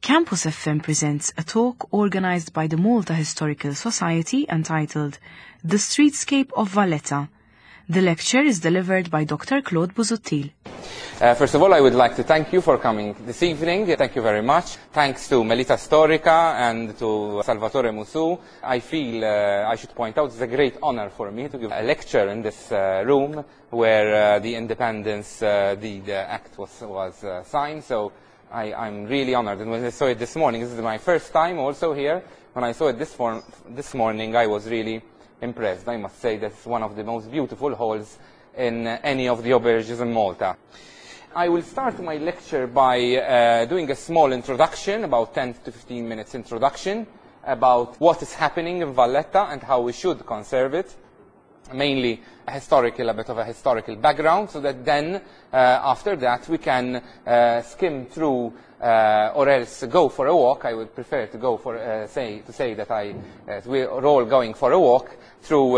Campus FM presents a talk organized by the Malta Historical Society entitled The Streetscape of Valletta. The lecture is delivered by Dr. Claude Busuttil. First of all, I would like to thank you for coming this evening. Thank you very much. Thanks to Melita Storica and to Salvatore Musu. I feel I should point out it's a great honor for me to give a lecture in this room where the Independence Act was signed. So I'm really honored. And when I saw it this morning, this is my first time also here. When I saw it this morning, I was really impressed. I must say that's one of the most beautiful halls in any of the auberges in Malta. I will start my lecture by doing a small introduction, about 10 to 15 minutes introduction, about what is happening in Valletta and how we should conserve it. Mainly a bit of a historical background, so that then, after that, we can skim through or else go for a walk. I would prefer to go for say that we're all going for a walk through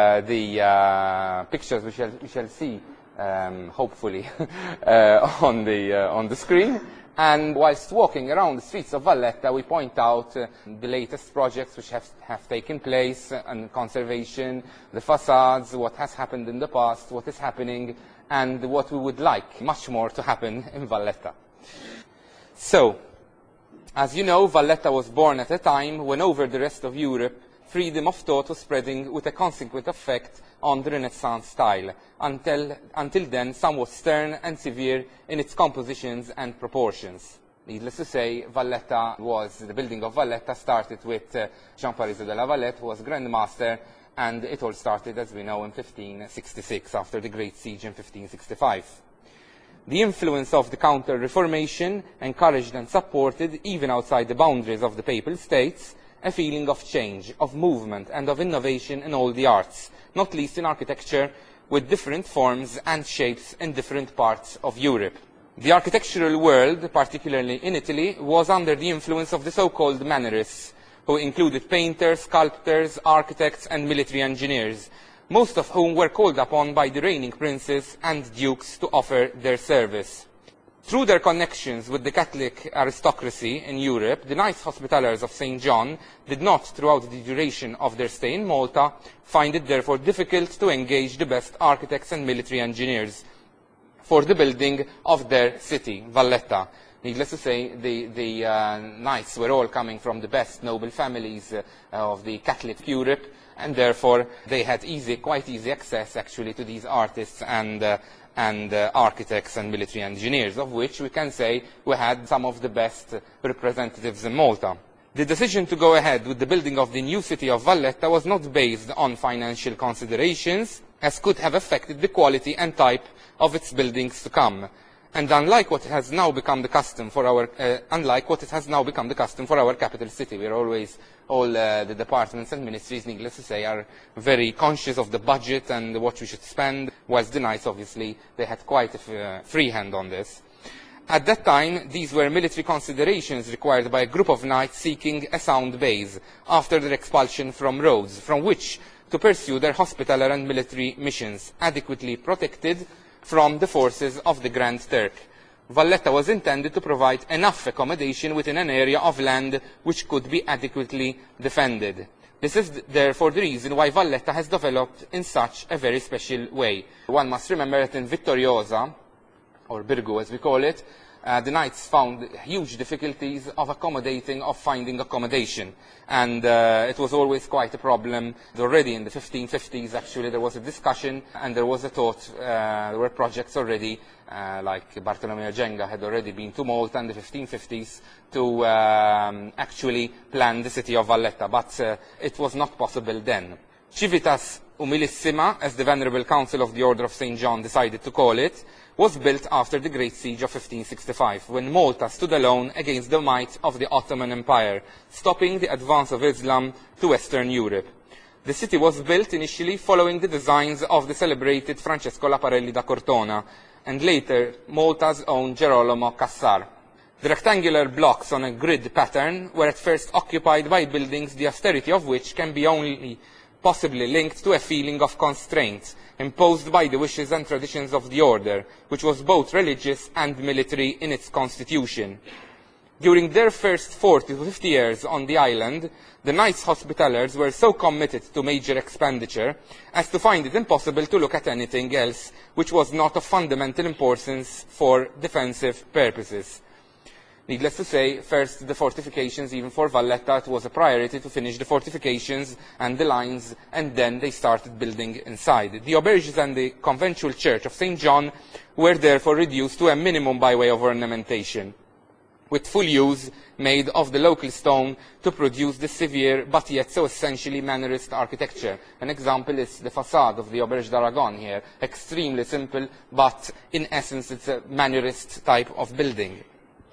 the pictures we shall see hopefully on the screen. And whilst walking around the streets of Valletta, we point out the latest projects which have taken place, and conservation, the facades, what has happened in the past, what is happening, and what we would like much more to happen in Valletta. So, as you know, Valletta was born at a time when over the rest of Europe, freedom of thought was spreading with a consequent effect on the Renaissance style, until then somewhat stern and severe in its compositions and proportions. Needless to say, the building of Valletta started with Gian Parisi della Vallette, who was Grand Master, and it all started, as we know, in 1566, after the Great Siege in 1565. The influence of the Counter-Reformation encouraged and supported, even outside the boundaries of the Papal States, a feeling of change, of movement and of innovation in all the arts, not least in architecture, with different forms and shapes in different parts of Europe. The architectural world, particularly in Italy, was under the influence of the so-called Mannerists, who included painters, sculptors, architects and military engineers, most of whom were called upon by the reigning princes and dukes to offer their service. Through their connections with the Catholic aristocracy in Europe, the Knights Hospitallers of St. John did not, throughout the duration of their stay in Malta, find it therefore difficult to engage the best architects and military engineers for the building of their city, Valletta. Needless to say, the Knights were all coming from the best noble families of the Catholic Europe, and therefore they had quite easy access actually to these artists and architects and military engineers, of which we can say we had some of the best representatives in Malta. The decision to go ahead with the building of the new city of Valletta was not based on financial considerations, as could have affected the quality and type of its buildings to come. And unlike what has now become the custom for our capital city, where always all the departments and ministries, needless to say, are very conscious of the budget and what we should spend, whilst the Knights, obviously, they had quite a free hand on this. At that time, these were military considerations required by a group of knights seeking a sound base after their expulsion from Rhodes, from which to pursue their hospitaller and military missions, adequately protected from the forces of the Grand Turk. Valletta was intended to provide enough accommodation within an area of land which could be adequately defended. This is therefore the reason why Valletta has developed in such a very special way. One must remember that in Vittoriosa, or Birgu as we call it, the Knights found huge difficulties of finding accommodation. And it was always quite a problem. Already in the 1550s, actually, there was a discussion and there was a thought, there were projects already, like Bartolomeo Genga had already been to Malta in the 1550s to actually plan the city of Valletta, but it was not possible then. Civitas Humilissima, as the Venerable Council of the Order of St. John decided to call it, was built after the Great Siege of 1565, when Malta stood alone against the might of the Ottoman Empire, stopping the advance of Islam to Western Europe. The city was built initially following the designs of the celebrated Francesco Laparelli da Cortona, and later Malta's own Gerolamo Cassar. The rectangular blocks on a grid pattern were at first occupied by buildings the austerity of which can be only possibly linked to a feeling of constraint imposed by the wishes and traditions of the order, which was both religious and military in its constitution. During their first 40 to 50 years on the island, the Knights Hospitallers were so committed to major expenditure as to find it impossible to look at anything else which was not of fundamental importance for defensive purposes. Needless to say, first the fortifications, even for Valletta, it was a priority to finish the fortifications and the lines, and then they started building inside. The auberges and the conventual church of St. John were therefore reduced to a minimum by way of ornamentation, with full use made of the local stone to produce the severe but yet so essentially Mannerist architecture. An example is the facade of the Auberge d'Aragon here, extremely simple, but in essence it's a Mannerist type of building.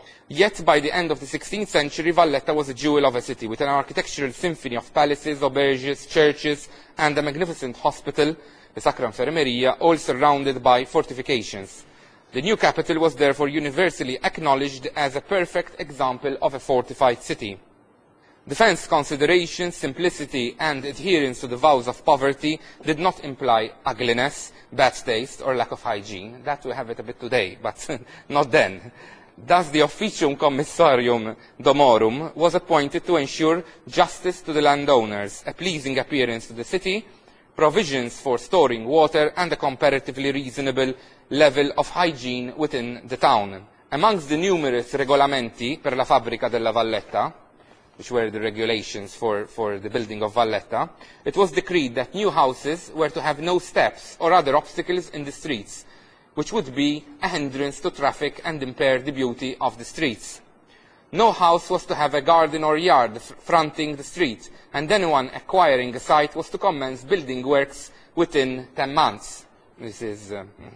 Yet by the end of the 16th century, Valletta was a jewel of a city, with an architectural symphony of palaces, auberges, churches, and a magnificent hospital, the Sacra Infermeria, all surrounded by fortifications. The new capital was therefore universally acknowledged as a perfect example of a fortified city. Defence considerations, simplicity, and adherence to the vows of poverty did not imply ugliness, bad taste, or lack of hygiene. That we have it a bit today, but not then. Thus, the Officium Commissarium Domorum was appointed to ensure justice to the landowners, a pleasing appearance to the city, provisions for storing water, and a comparatively reasonable level of hygiene within the town. Amongst the numerous regolamenti per la fabbrica della Valletta, which were the regulations for the building of Valletta, it was decreed that new houses were to have no steps or other obstacles in the streets, which would be a hindrance to traffic and impair the beauty of the streets. No house was to have a garden or yard fronting the street, and anyone acquiring a site was to commence building works within 10 months. This is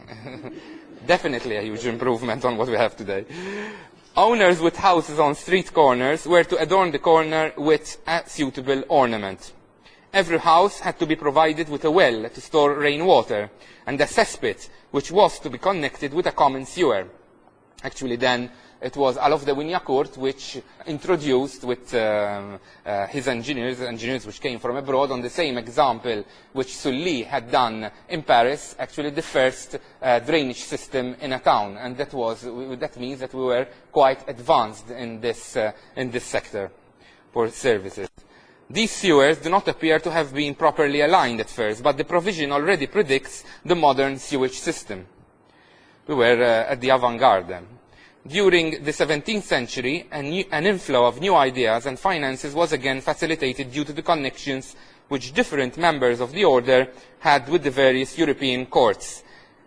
definitely a huge improvement on what we have today. Owners with houses on street corners were to adorn the corner with a suitable ornament. Every house had to be provided with a well to store rainwater, and a cesspit, which was to be connected with a common sewer. Actually, then, it was Alof de Wignacourt which introduced with his engineers which came from abroad, on the same example which Sully had done in Paris, actually the first drainage system in a town. And that means that we were quite advanced in this sector for services. These sewers do not appear to have been properly aligned at first, but the provision already predicts the modern sewage system. We were at the avant-garde. During the 17th century, an inflow of new ideas and finances was again facilitated due to the connections which different members of the order had with the various European courts,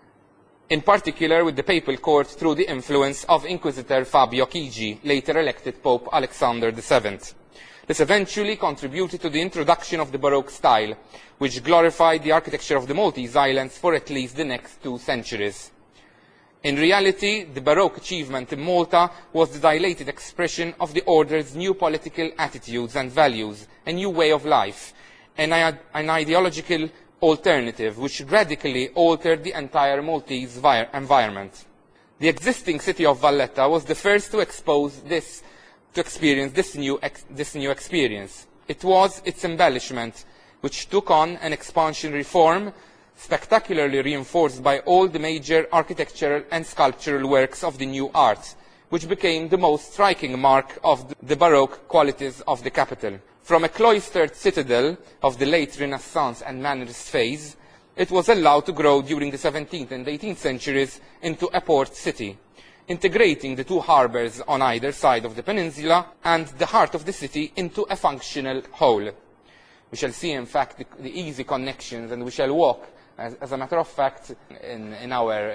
in particular with the papal court through the influence of Inquisitor Fabio Chigi, later elected Pope Alexander VII. This eventually contributed to the introduction of the Baroque style, which glorified the architecture of the Maltese Islands for at least the next 2 centuries. In reality, the Baroque achievement in Malta was the dilated expression of the order's new political attitudes and values, a new way of life, an ideological alternative which radically altered the entire Maltese environment. The existing city of Valletta was the first to experience this new experience. It was its embellishment which took on an expansionary form, spectacularly reinforced by all the major architectural and sculptural works of the new art, which became the most striking mark of the Baroque qualities of the capital. From a cloistered citadel of the late Renaissance and Mannerist phase, it was allowed to grow during the 17th and 18th centuries into a port city, integrating the 2 harbours on either side of the peninsula and the heart of the city into a functional whole. We shall see, in fact, the easy connections, and we shall walk, as a matter of fact, in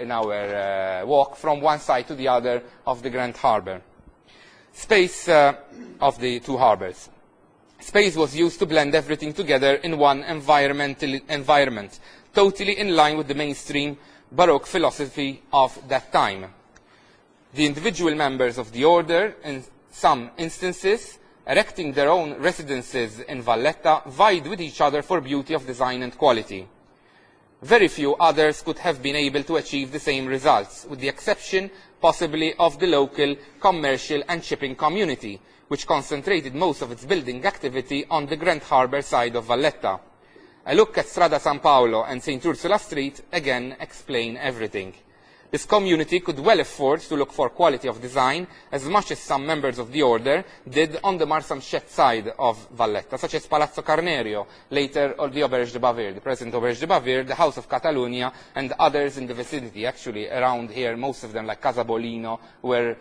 our walk from one side to the other of the Grand Harbour. Space of the 2 harbours. Space was used to blend everything together in one environment, totally in line with the mainstream Baroque philosophy of that time. The individual members of the order, in some instances, erecting their own residences in Valletta, vied with each other for beauty of design and quality. Very few others could have been able to achieve the same results, with the exception possibly of the local commercial and shipping community, which concentrated most of its building activity on the Grand Harbour side of Valletta. A look at Strada San Paolo and St. Ursula Street again explain everything. This community could well afford to look for quality of design as much as some members of the order did on the Marsamxett side of Valletta, such as Palazzo Carnerio, later or the Auberge de Bavir, the present Auberge de Bavir, the House of Catalunya, and others in the vicinity, actually around here, most of them like Casa Bolino, where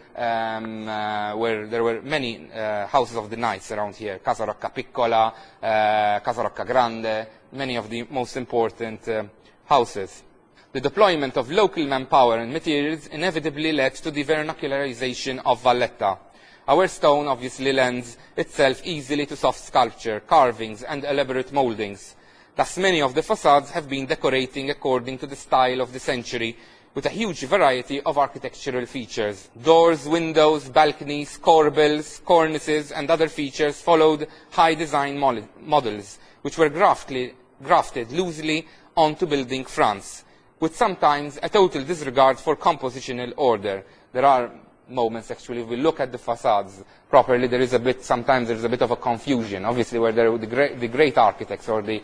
there were many houses of the knights around here, Casa Rocca Piccola, Casa Rocca Grande, many of the most important houses. The deployment of local manpower and materials inevitably led to the vernacularization of Valletta. Our stone obviously lends itself easily to soft sculpture, carvings and elaborate mouldings. Thus many of the facades have been decorating according to the style of the century, with a huge variety of architectural features. Doors, windows, balconies, corbels, cornices and other features followed high design models, which were grafted loosely onto building fronts, with sometimes a total disregard for compositional order. There are moments, actually, if we look at the facades properly, sometimes there is a bit of a confusion. Obviously, where the great architects or the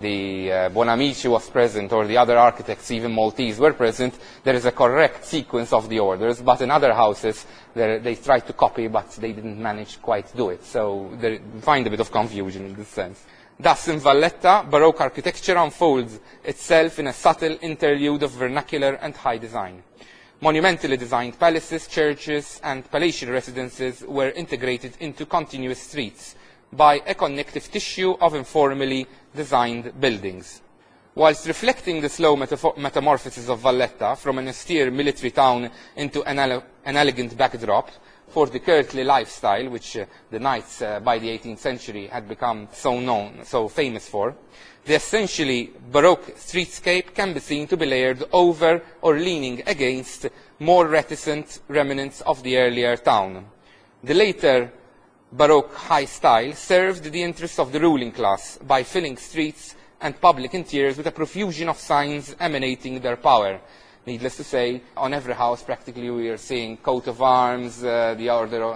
Bonamici was present, or the other architects, even Maltese, were present, there is a correct sequence of the orders, but in other houses, they tried to copy, but they didn't manage quite to do it. So we find a bit of confusion in this sense. Thus, in Valletta, Baroque architecture unfolds itself in a subtle interlude of vernacular and high design. Monumentally designed palaces, churches, and palatial residences were integrated into continuous streets by a connective tissue of informally designed buildings. Whilst reflecting the slow metamorphosis of Valletta from an austere military town into an elegant backdrop for the courtly lifestyle which the knights by the 18th century had become so famous for, the essentially Baroque streetscape can be seen to be layered over or leaning against more reticent remnants of the earlier town. The later Baroque high style served the interests of the ruling class by filling streets and public interiors with a profusion of signs emanating their power. Needless to say, on every house practically we are seeing coat of arms, the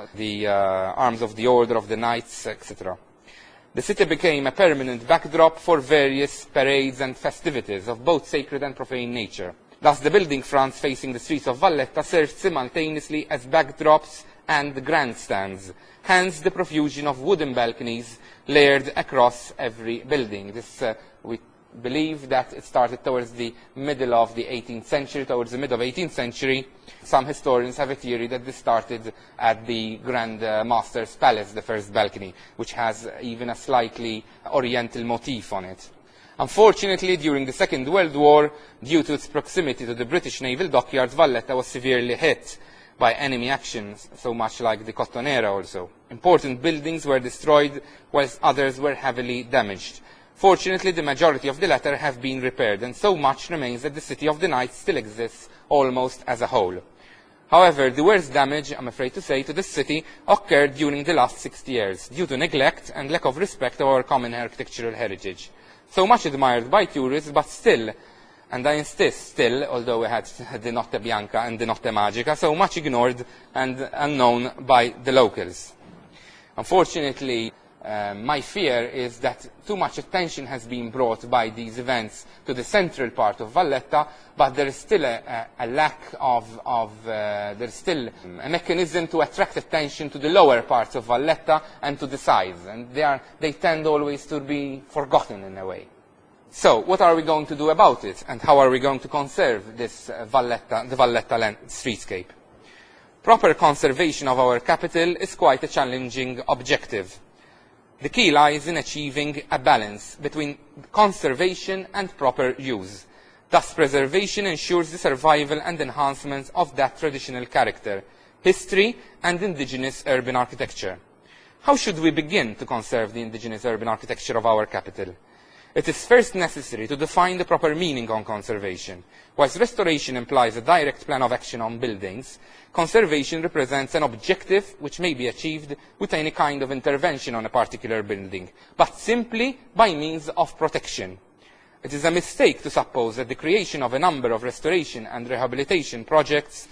arms of the order of the knights, etc. The city became a permanent backdrop for various parades and festivities of both sacred and profane nature. Thus the building fronts facing the streets of Valletta served simultaneously as backdrops and grandstands, hence the profusion of wooden balconies layered across every building. We believe that it started towards the middle of the 18th century, towards the middle of the 18th century. Some historians have a theory that this started at the Grand Master's Palace, the first balcony, which has even a slightly oriental motif on it. Unfortunately, during the Second World War, due to its proximity to the British naval dockyards, Valletta was severely hit by enemy actions, so much like the Cottonera also. Important buildings were destroyed, whilst others were heavily damaged. Fortunately, the majority of the latter have been repaired, and so much remains that the City of the Knights still exists almost as a whole. However, the worst damage, I'm afraid to say, to the city occurred during the last 60 years, due to neglect and lack of respect of our common architectural heritage. So much admired by tourists, but still, and I insist still, although we had the Notte Bianca and the Notte Magica, so much ignored and unknown by the locals. Unfortunately, my fear is that too much attention has been brought by these events to the central part of Valletta, but there is still a lack of there is still a mechanism to attract attention to the lower parts of Valletta and to the sides, and they tend always to be forgotten in a way. So, what are we going to do about it, and how are we going to conserve this the Valletta streetscape? Proper conservation of our capital is quite a challenging objective. The key lies in achieving a balance between conservation and proper use. Thus, preservation ensures the survival and enhancement of that traditional character, history and indigenous urban architecture. How should we begin to conserve the indigenous urban architecture of our capital? It is first necessary to define the proper meaning on conservation. Whilst restoration implies a direct plan of action on buildings, conservation represents an objective which may be achieved with any kind of intervention on a particular building, but simply by means of protection. It is a mistake to suppose that the creation of a number of restoration and rehabilitation projects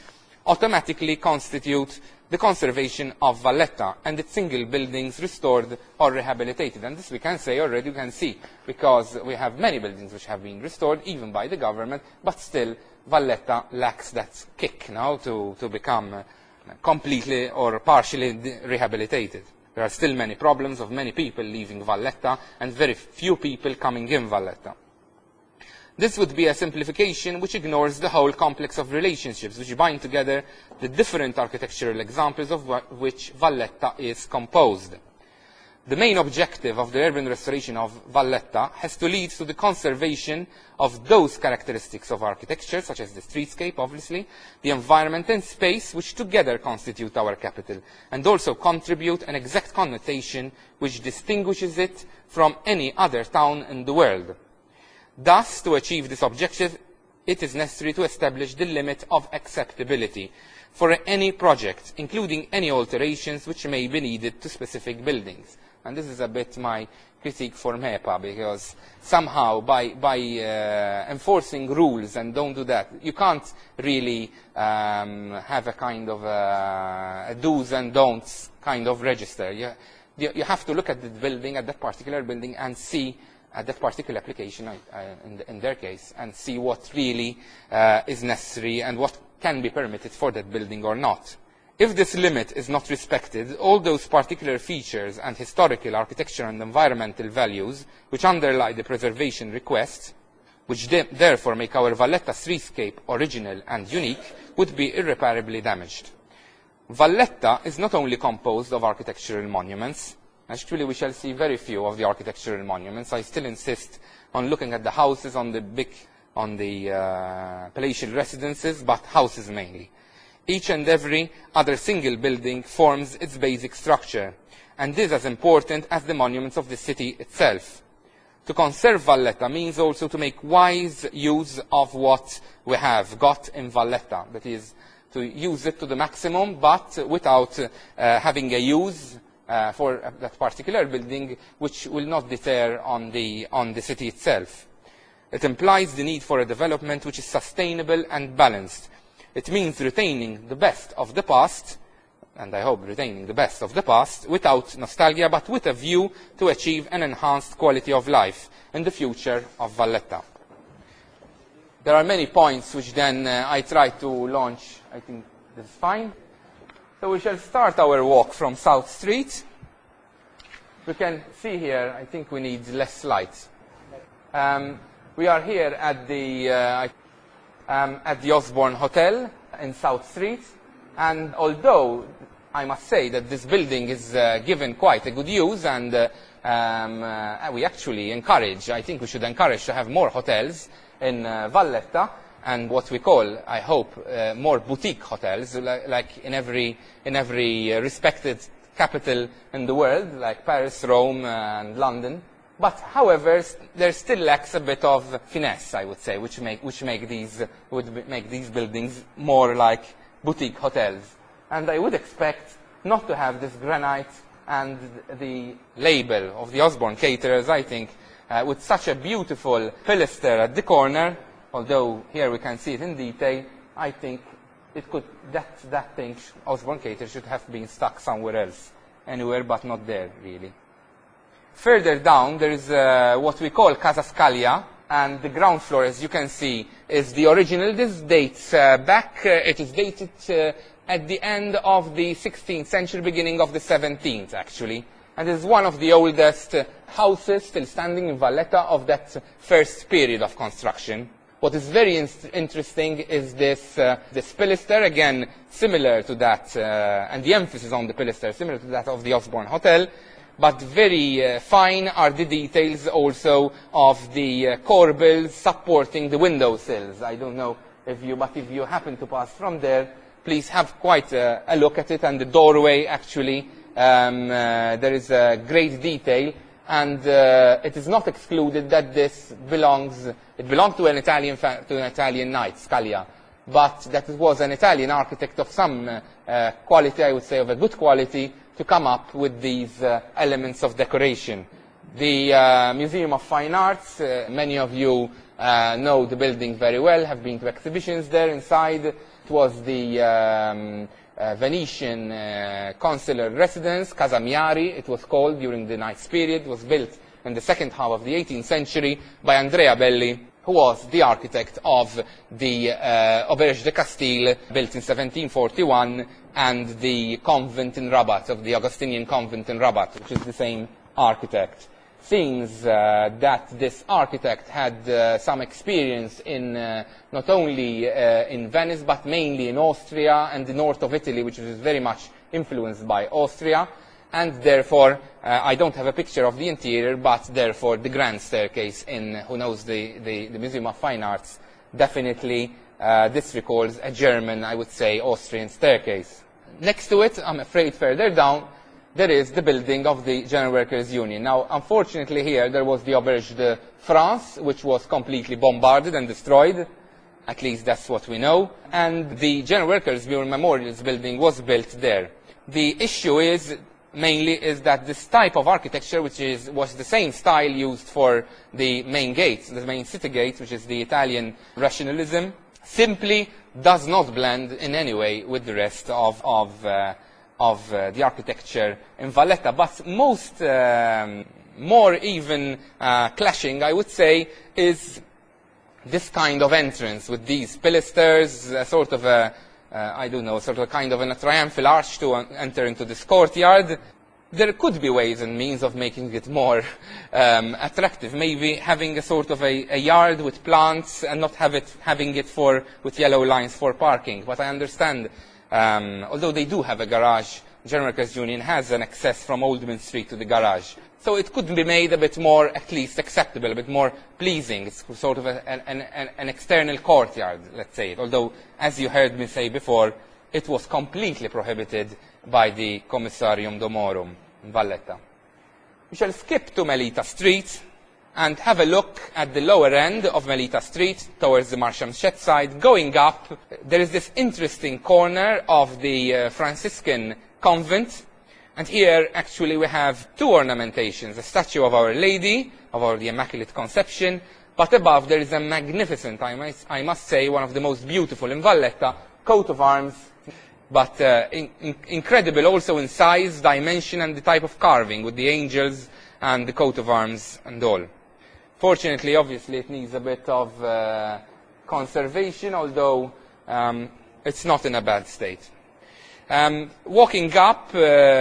automatically constitute the conservation of Valletta and its single buildings restored or rehabilitated. And this we can say already, you can see, because we have many buildings which have been restored, even by the government, but still Valletta lacks that kick now to become completely or partially rehabilitated. There are still many problems of many people leaving Valletta and very few people coming in Valletta. This would be a simplification which ignores the whole complex of relationships which bind together the different architectural examples of which Valletta is composed. The main objective of the urban restoration of Valletta has to lead to the conservation of those characteristics of architecture, such as the streetscape, obviously, the environment and space, which together constitute our capital, and also contribute an exact connotation which distinguishes it from any other town in the world. Thus, to achieve this objective, it is necessary to establish the limit of acceptability for any project, including any alterations which may be needed to specific buildings. And this is a bit my critique for MEPA, because somehow by enforcing rules and don't do that, you can't really have a kind of a do's and don'ts kind of register. You have to look at the building, at that particular building, and see at that particular application, in their case, and see what really is necessary and what can be permitted for that building or not. If this limit is not respected, all those particular features and historical, architectural and environmental values which underlie the preservation request, which therefore make our Valletta streetscape original and unique, would be irreparably damaged. Valletta is not only composed of architectural monuments. Actually, we shall see very few of the architectural monuments. I still insist on looking at the houses, on the palatial residences, but houses mainly. Each and every other single building forms its basic structure, and this is as important as the monuments of the city itself. To conserve Valletta means also to make wise use of what we have got in Valletta, that is, to use it to the maximum, but without having a use for that particular building which will not deter on the city itself. It implies the need for a development which is sustainable and balanced. It means retaining the best of the past, and I hope retaining the best of the past, without nostalgia, but with a view to achieve an enhanced quality of life in the future of Valletta. There are many points which then I try to launch. I think this is fine. So we shall start our walk from South Street. We can see here, I think we need less lights. We are here at the Osborne Hotel in South Street, and although I must say that this building is given quite a good use, and we actually encourage, I think we should encourage to have more hotels in Valletta, and what we call, I hope, more boutique hotels, like in every respected capital in the world, like Paris, Rome, and London. But, however, there still lacks a bit of finesse, I would say, which would make these buildings more like boutique hotels. And I would expect not to have this granite and the label of the Osborne Caterers, I think, with such a beautiful pilaster at the corner. Although here we can see it in detail, I think it could, that thing, Osborne Caterers, should have been stuck somewhere else, anywhere but not there, really. Further down, there is what we call Casa Scaglia, and the ground floor, as you can see, is the original. This dates back, it is dated at the end of the 16th century, beginning of the 17th, actually. And is one of the oldest houses still standing in Valletta of that first period of construction. What is very interesting is this pilaster, again, similar to that, and the emphasis on the pilaster, similar to that of the Osborne Hotel, but very fine are the details also of the corbels supporting the windowsills. I don't know if you happen to pass from there, please have quite a look at it, and the doorway, actually, there is a great detail, and it is not excluded that this belonged to an Italian knight, Scaglia, but that it was an Italian architect of some quality, I would say, of a good quality, to come up with these elements of decoration. The Museum of Fine Arts, many of you know the building very well, have been to exhibitions there inside. It was the Venetian consular residence, Casa Miari, it was called during the Knights period. It was built in the second half of the 18th century by Andrea Belli, who was the architect of the Auberge de Castile, built in 1741, and the convent in Rabat, of the Augustinian convent in Rabat, which is the same architect. Seems that this architect had some experience in not only in Venice, but mainly in Austria and the north of Italy, which is very much influenced by Austria. And therefore, I don't have a picture of the interior, but therefore the grand staircase in, who knows, the Museum of Fine Arts, definitely this recalls a German, I would say, Austrian staircase. Next to it, I'm afraid further down, there is the building of the General Workers' Union. Now, unfortunately here, there was the Auberge de France, which was completely bombarded and destroyed. At least that's what we know. And the General Workers' Union Memorials building was built there. The issue is, mainly, is that this type of architecture, which was the same style used for the main gates, the main city gates, which is the Italian rationalism, simply does not blend in any way with the rest of the architecture in Valletta. But most, more even clashing, I would say, is this kind of entrance with these pilasters, sort of a, I don't know, sort of kind of a triumphal arch to enter into this courtyard. There could be ways and means of making it more attractive. Maybe having a sort of a yard with plants and not having it with yellow lines for parking. But I understand, although they do have a garage, General Workers' Union has an access from Oldman Street to the garage. So it could be made a bit more, at least, acceptable, a bit more pleasing. It's sort of an external courtyard, let's say. Although, as you heard me say before, it was completely prohibited by the Commissarium Domorum in Valletta. We shall skip to Melita Street and have a look at the lower end of Melita Street towards the Marsham-Shed side. Going up, there is this interesting corner of the Franciscan convent. And here, actually, we have two ornamentations, a statue of Our Lady, of the Immaculate Conception, but above there is a magnificent, I must say, one of the most beautiful in Valletta, coat of arms, but incredible also in size, dimension, and the type of carving, with the angels and the coat of arms and all. Fortunately, obviously, it needs a bit of conservation, although it's not in a bad state. Walking up,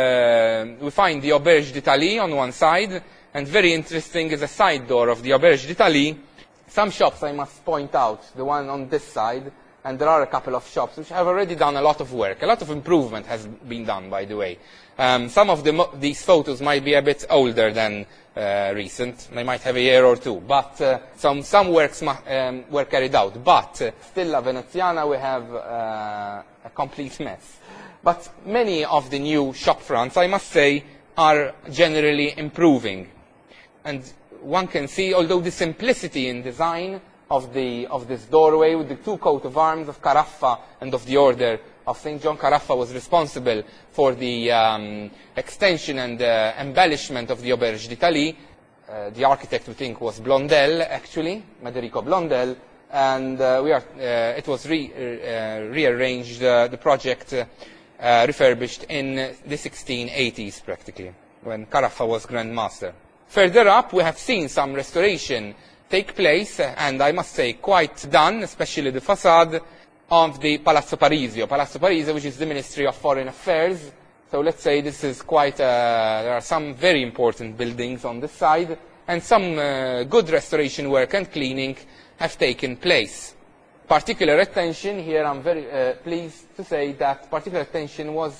we find the Auberge d'Italie on one side, and very interesting is a side door of the Auberge d'Italie. Some shops I must point out, the one on this side, and there are a couple of shops which have already done a lot of work. A lot of improvement has been done, by the way. Some of these photos might be a bit older than recent. They might have a year or two, but some works were carried out. But still, La Veneziana, we have a complete mess. But many of the new shop fronts, I must say, are generally improving. And one can see, although the simplicity in design of this doorway with the two coat of arms of Caraffa and of the Order of St. John. Caraffa was responsible for the extension and embellishment of the Auberge d'Italie. The architect, we think, was Blondel, actually, Mederico Blondel, and it was rearranged, the project refurbished in the 1680s, practically, when Caraffa was Grand Master. Further up, we have seen some restoration take place, and I must say quite done, especially the facade of the Palazzo Parisio. Palazzo Parisio, which is the Ministry of Foreign Affairs. So let's say this is quite, there are some very important buildings on this side, and some good restoration work and cleaning have taken place. Particular attention, here I'm very pleased to say that particular attention was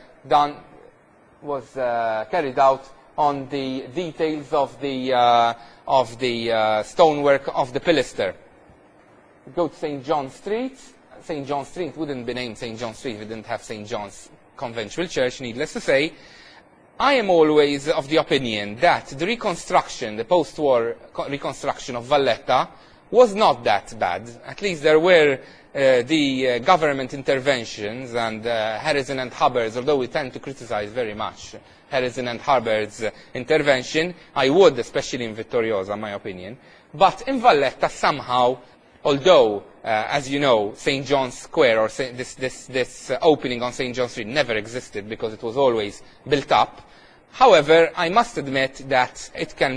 carried out on the details of the stonework of the pilaster. Go to St. John Street. St. John Street wouldn't be named St. John Street if we didn't have St. John's Conventual Church, needless to say. I am always of the opinion that the reconstruction, the post-war reconstruction of Valletta, was not that bad. At least there were the government interventions and Harrison and Hubbard's, although we tend to criticize very much Harrison and Hubbard's intervention. I would, especially in Vittoriosa, in my opinion. But in Valletta, somehow, although as you know, St. John's Square, or this opening on St. John Street, never existed because it was always built up. However, I must admit that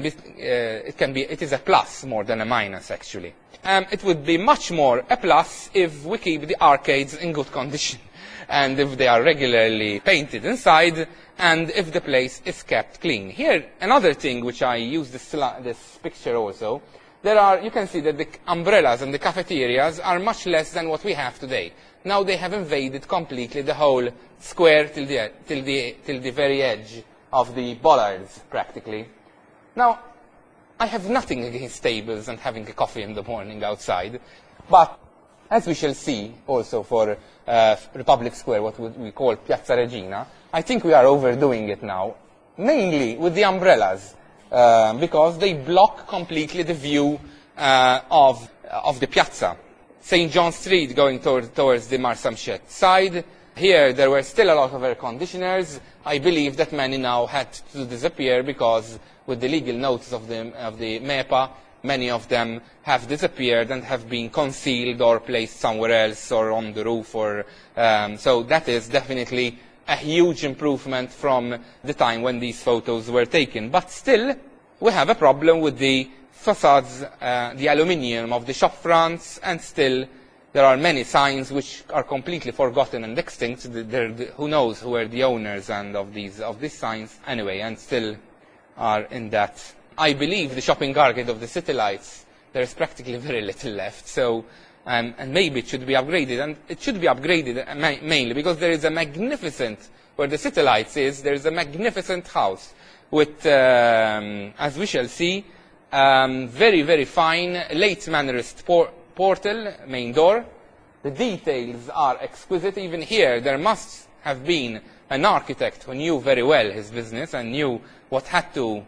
it is a plus more than a minus, actually. It would be much more a plus if we keep the arcades in good condition, and if they are regularly painted inside, and if the place is kept clean. Here, another thing which I use this picture also, you can see that the umbrellas and the cafeterias are much less than what we have today. Now they have invaded completely the whole square till the very edge of the bollards, practically. Now, I have nothing against tables and having a coffee in the morning outside, but as we shall see also for Republic Square, what we call Piazza Regina, I think we are overdoing it now, mainly with the umbrellas, because they block completely the view of the piazza. St. John Street going towards the Marsamxett side. Here there were still a lot of air conditioners. I believe that many now had to disappear because with the legal notice of the MEPA, many of them have disappeared and have been concealed or placed somewhere else or on the roof. So that is definitely a huge improvement from the time when these photos were taken. But still, we have a problem with the facades, the aluminium of the shop fronts, and still there are many signs which are completely forgotten and extinct. Who knows who are the owners of these signs anyway, and still are in that. I believe the shopping arcade of the City Lights, there is practically very little left. So, and maybe it should be upgraded, and it should be upgraded mainly because there is a magnificent, where the City Lights is, there is a magnificent house with, as we shall see, very, very fine late Mannerist portal, main door. The details are exquisite. Even here, there must have been an architect who knew very well his business and knew what had to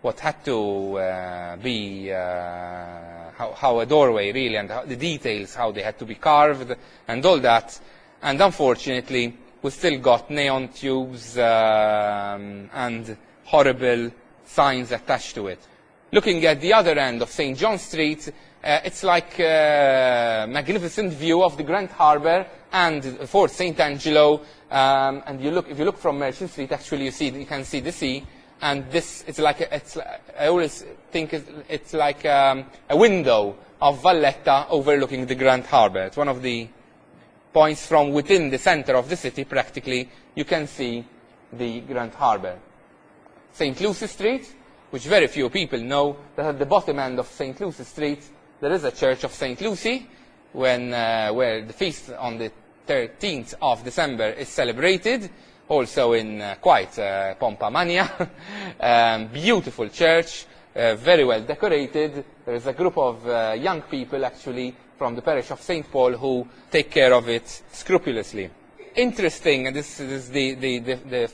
be, how a doorway really, and the details, how they had to be carved, and all that. And unfortunately, we still got neon tubes and horrible signs attached to it. Looking at the other end of St. John Street, it's like a magnificent view of the Grand Harbour and Fort St. Angelo. And if you look from Merchant Street, actually you can see the sea. And this, I always think it's like a window of Valletta overlooking the Grand Harbour. It's one of the points from within the center of the city, practically, you can see the Grand Harbour. St. Lucy Street, which very few people know, that at the bottom end of St. Lucy Street, there is a church of St. Lucy, where the feast on the 13th of December is celebrated, also in quite pompa mania. Beautiful church, very well decorated. There is a group of young people, actually, from the parish of St. Paul who take care of it scrupulously. Interesting, and this is the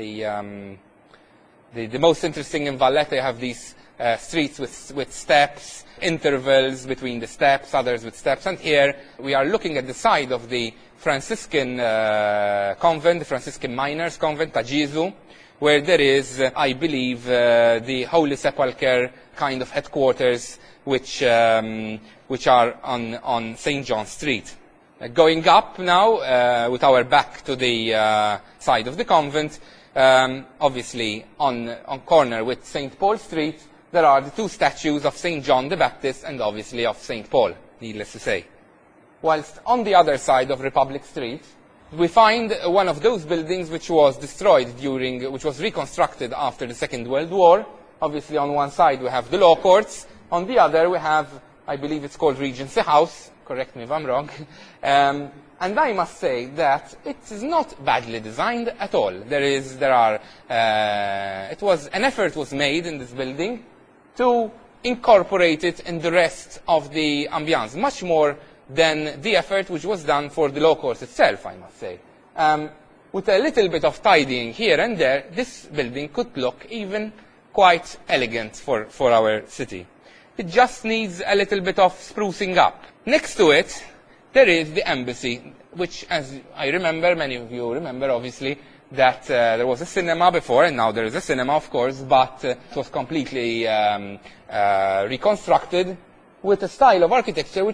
most interesting in Valletta. You have these streets with steps, intervals between the steps, others with steps. And here we are looking at the side of the Franciscan convent, the Franciscan Miners Convent, a Gesù, where there is, I believe, the Holy Sepulchre kind of headquarters, which are on St. John Street. Going up now, with our back to the side of the convent, obviously on corner with St. Paul Street, there are the two statues of St. John the Baptist and obviously of St. Paul, needless to say. Whilst on the other side of Republic Street, we find one of those buildings which was destroyed which was reconstructed after the Second World War. Obviously on one side we have the law courts, on the other we have, I believe it's called Regency House, correct me if I'm wrong, and I must say that it is not badly designed at all. An effort was made in this building to incorporate it in the rest of the ambiance, much more than the effort which was done for the law course itself, I must say. With a little bit of tidying here and there, this building could look even quite elegant for our city. It just needs a little bit of sprucing up. Next to it, there is the embassy, which, as I remember, many of you remember, obviously, that there was a cinema before, and now there is a cinema, of course, but it was completely reconstructed with a style of architecture which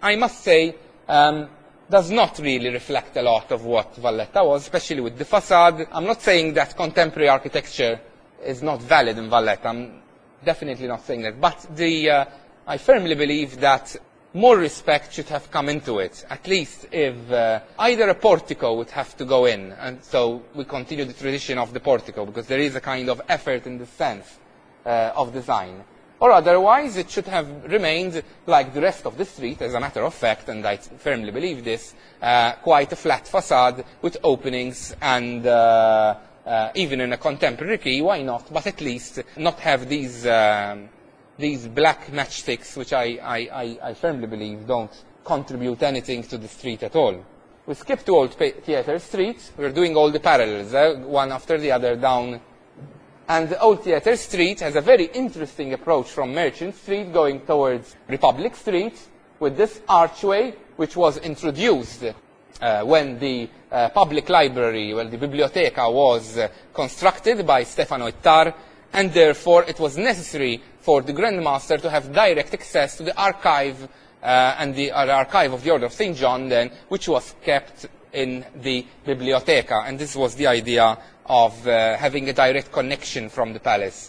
I must say, does not really reflect a lot of what Valletta was, especially with the facade. I'm not saying that contemporary architecture is not valid in Valletta. I'm definitely not saying that. But I firmly believe that more respect should have come into it, at least if either a portico would have to go in, and so we continue the tradition of the portico, because there is a kind of effort in the sense of design. Or otherwise, it should have remained like the rest of the street, as a matter of fact, and I firmly believe this, quite a flat facade with openings, and even in a contemporary key, why not? But at least not have these black matchsticks, which I firmly believe don't contribute anything to the street at all. We skip to Old Theatre Street. We're doing all the parallels, one after the other down. And Old Theatre Street has a very interesting approach from Merchant Street going towards Republic Street, with this archway, which was introduced when the public library, well, the Biblioteca, was constructed by Stefano Ittar, and therefore it was necessary for the Grand Master to have direct access to the archive, and the archive of the Order of St. John then, which was kept in the Biblioteca, and this was the idea of having a direct connection from the palace.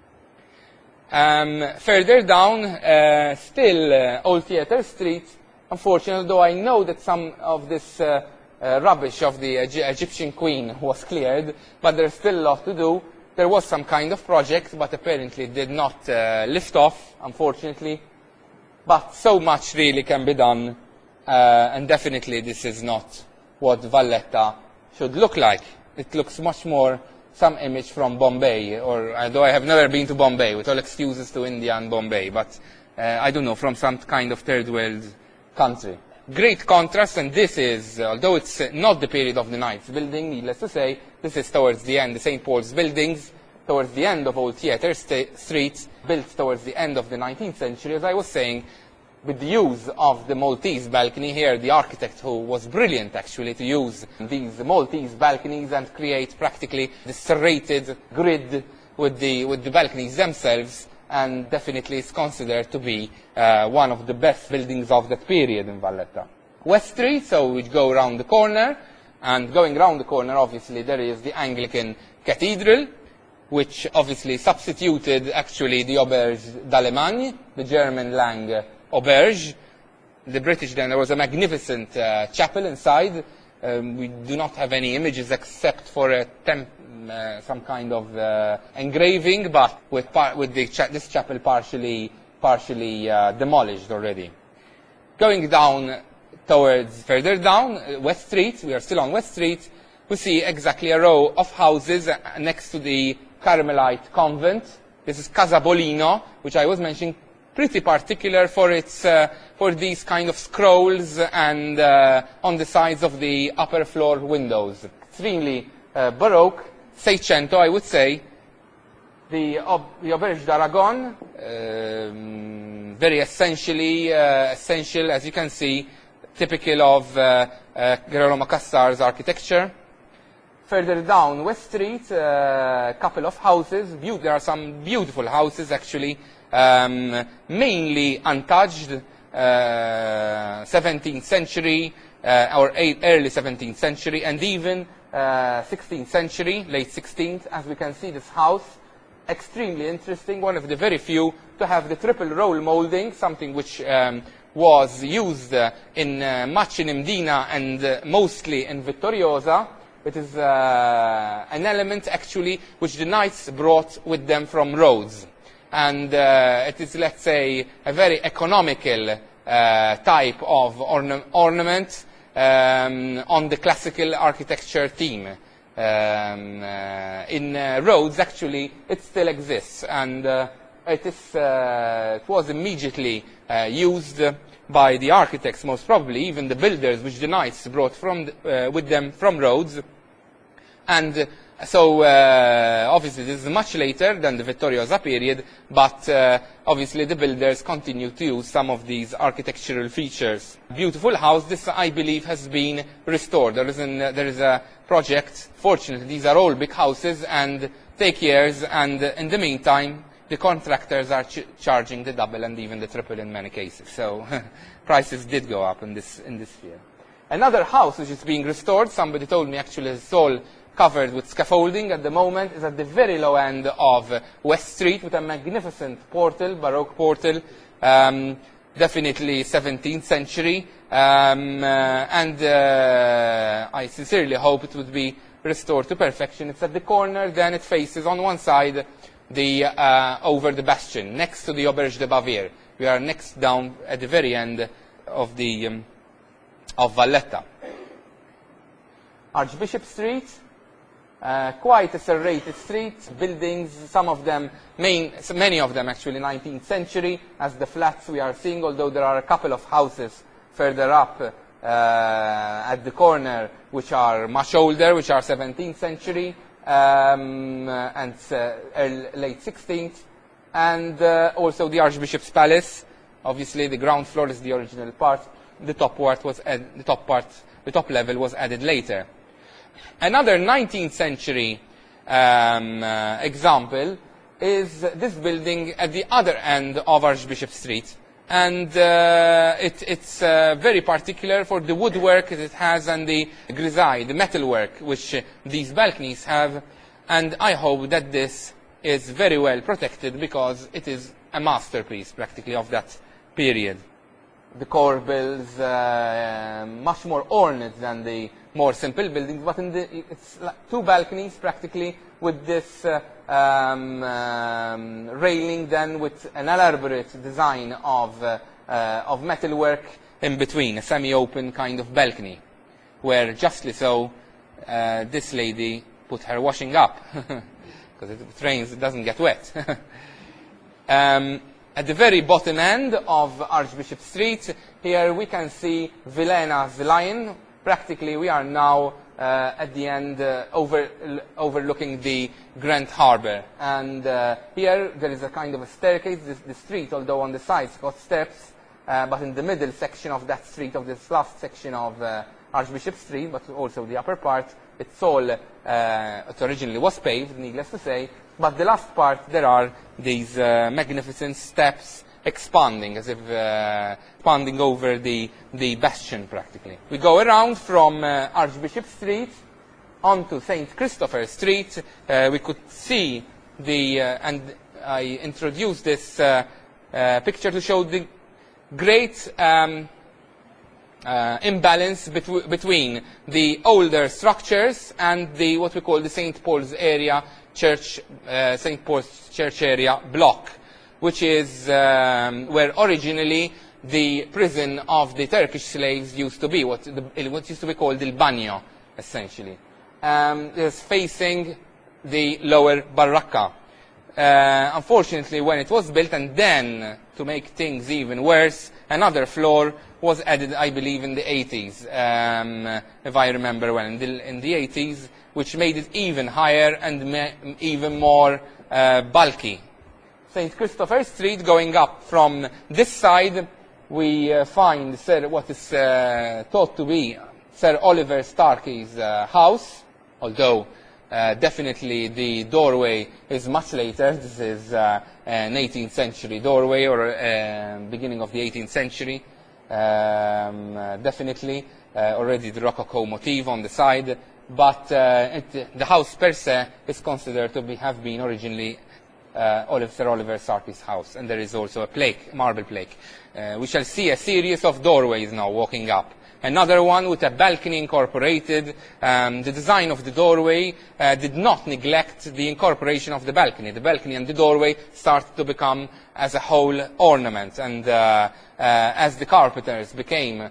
Further down, still Old Theatre Street, unfortunately, though I know that some of this rubbish of the Egyptian queen was cleared, but there's still a lot to do. There was some kind of project, but apparently it did not lift off, unfortunately. But so much really can be done, and definitely this is not what Valletta should look like. It looks much more some image from Bombay, or though I have never been to Bombay, with all excuses to India and Bombay, but I don't know, from some kind of third world country. Great contrast, and this is, although it's not the period of the Knights building, needless to say, this is towards the end, the St. Paul's buildings, towards the end of Old Theatre Street, built towards the end of the 19th century, as I was saying, with the use of the Maltese balcony here, the architect who was brilliant actually to use these Maltese balconies and create practically the serrated grid with the balconies themselves, and definitely is considered to be one of the best buildings of that period in Valletta. West Street, so we go around the corner, and going around the corner obviously there is the Anglican Cathedral, which obviously substituted actually the Auberge d'Allemagne, the German Lang Auberge. The British then, there was a magnificent chapel inside. We do not have any images except for some kind of engraving, but with this chapel partially demolished already. Going down further down, West Street, we are still on West Street, we see exactly a row of houses next to the Carmelite convent. This is Casa Bolino, which I was mentioning, pretty particular for its for these kind of scrolls and on the sides of the upper floor windows. Extremely Baroque, Seicento, I would say. The Auberge d'Aragon, very essential, as you can see, typical of Girolamo Cassar's architecture. Further down West Street, a couple of houses. There are some beautiful houses, actually, mainly untouched, 17th century or early 17th century, and even 16th century, late 16th. As we can see, this house, extremely interesting, one of the very few to have the triple roll molding, something which was used much in Mdina and mostly in Vittoriosa. It is an element actually which the Knights brought with them from Rhodes, and it is, let's say, a very economical type of ornament on the classical architecture theme. In Rhodes, actually, it still exists, and it was immediately used by the architects, most probably even the builders, which the Knights brought with them from Rhodes. And so obviously this is much later than the Vittoriosa period, but obviously the builders continued to use some of these architectural features. Beautiful house. This, I believe, has been restored. There is a project. Fortunately, these are all big houses and take years, and in the meantime the contractors are charging the double and even the triple in many cases. So prices did go up in this sphere. Another house which is being restored, somebody told me actually it's all covered with scaffolding at the moment, is at the very low end of West Street with a magnificent portal, Baroque portal, definitely 17th century, and I sincerely hope it would be restored to perfection. It's at the corner, then it faces on one side over the bastion, next to the Auberge de Bavière. We are next down at the very end of of Valletta. Archbishop Street, quite a serrated street, buildings, some of them, many of them actually 19th century, as the flats we are seeing, although there are a couple of houses further up at the corner which are much older, which are 17th century and late 16th, and also the Archbishop's Palace. Obviously the ground floor is the original part, the top level was added later. Another 19th century example is this building at the other end of Archbishop Street, and it's very particular for the woodwork it has and the grisaille, the metalwork which these balconies have, and I hope that this is very well protected because it is a masterpiece practically of that period. The corbels, much more ornate than the more simple buildings, but it's like two balconies practically with this railing, then with an elaborate design of metalwork in between, a semi-open kind of balcony, where justly so this lady put her washing up, because if it rains it doesn't get wet. At the very bottom end of Archbishop Street, here we can see Vilena's Lion. Practically we are now at the end overlooking the Grand Harbour. And here there is a kind of a staircase. The street, although on the sides got steps, but in the middle section of that street, of this last section of Archbishop Street, but also the upper part, it's all, it originally was paved, needless to say, but the last part there are these magnificent steps expanding, as if expanding over the bastion practically. We go around from Archbishop Street onto St. Christopher Street. We could see and I introduced this picture to show the great imbalance between the older structures and what we call the St. Paul's area church, St. Paul's Church area block, which is where originally the prison of the Turkish slaves used to be, what used to be called Il Bagno, essentially. It's facing the lower Baracca. Unfortunately, when it was built, and then to make things even worse, another floor was added, I believe, in the 80s, if I remember well, in the 80s, which made it even higher and even more bulky. St. Christopher Street, going up from this side, we find what is thought to be Sir Oliver Starkey's house, although definitely the doorway is much later. This is an 18th century doorway, or beginning of the 18th century. Definitely already the Rococo motif on the side, but the house per se is considered to have been originally Sir Oliver Starkey's house, and there is also a plaque, marble plaque. We shall see a series of doorways now walking up. Another one with a balcony incorporated. The design of the doorway did not neglect the incorporation of the balcony. The balcony and the doorway started to become as a whole ornament, and as the carpenters became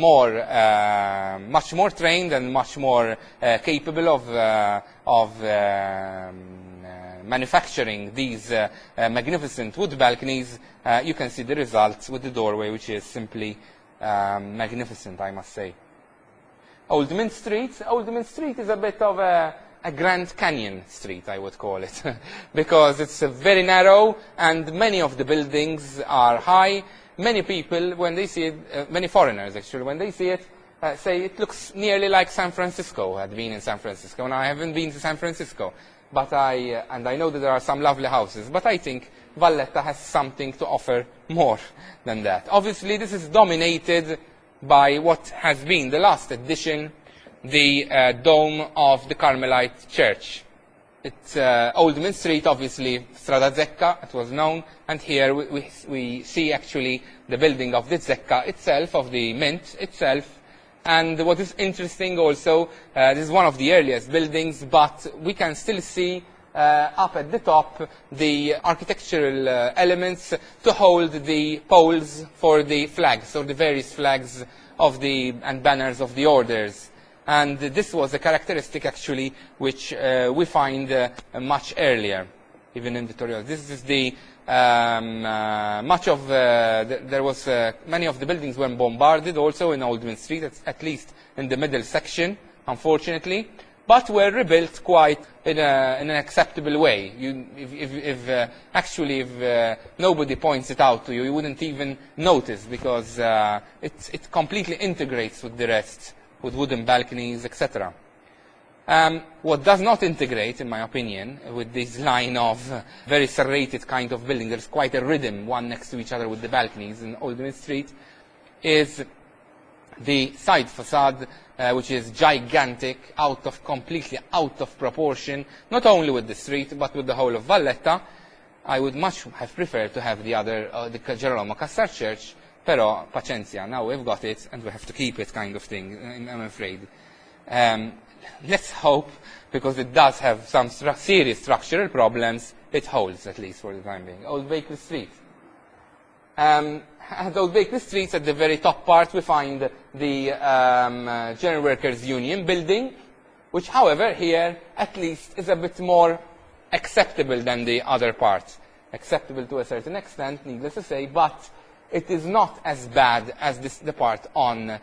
much more trained and much more capable of manufacturing these magnificent wood balconies, you can see the results with the doorway, which is simply magnificent, I must say. Old Mint Street. Old Mint Street is a bit of a Grand Canyon street, I would call it, because it's very narrow and many of the buildings are high. Many people, when they see it, many foreigners actually, when they see it, say it looks nearly like San Francisco. I've been in San Francisco, and I haven't been to San Francisco. but and I know that there are some lovely houses, but I think Valletta has something to offer more than that. Obviously, this is dominated by what has been the last addition, the dome of the Carmelite Church. It's Oldman Street, obviously, Strada Zecca, it was known, and here we see actually the building of the Zecca itself, of the Mint itself. And what is interesting also, this is one of the earliest buildings, but we can still see up at the top the architectural elements to hold the poles for the flags, or the various flags of and banners of the orders. And this was a characteristic actually which we find much earlier, even in Vittorio. This is the much of there was many of the buildings were bombarded also in Oldman Street, at least in the middle section, unfortunately, but were rebuilt quite in an acceptable way. If nobody points it out to you, you wouldn't even notice, because it completely integrates with the rest, with wooden balconies, etc. What does not integrate, in my opinion, with this line of very serrated kind of building, there's quite a rhythm, one next to each other with the balconies in Oldman Street, is the side facade, which is gigantic, completely out of proportion, not only with the street, but with the whole of Valletta. I would much have preferred to have the other, the Gerolamo Cassar Church, però pazienza, now we've got it, and we have to keep it, kind of thing, I'm afraid. Let's hope, because it does have some serious structural problems, it holds, at least for the time being. Old Bakery Street. At Old Bakery Street, at the very top part, we find the General Workers' Union building, which, however, here, at least, is a bit more acceptable than the other part. Acceptable to a certain extent, needless to say, but it is not as bad as the part on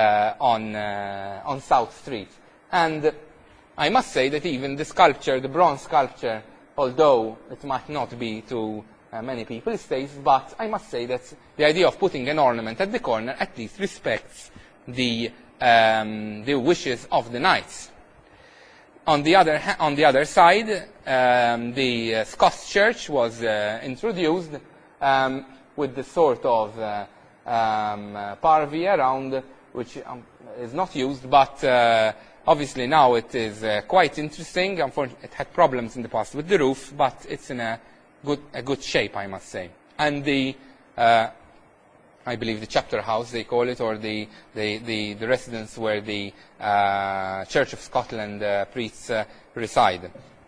South Street. And I must say that even the sculpture, the bronze sculpture, although it might not be to many people's taste, but I must say that the idea of putting an ornament at the corner at least respects the wishes of the knights. On the other side, the Scots Church was introduced with the sort of parvis around, which is not used, but obviously now it is quite interesting. Unfortunately, it had problems in the past with the roof, but it's in a good shape, I must say. And I believe the chapter house, they call it, or the residence where the Church of Scotland priests reside.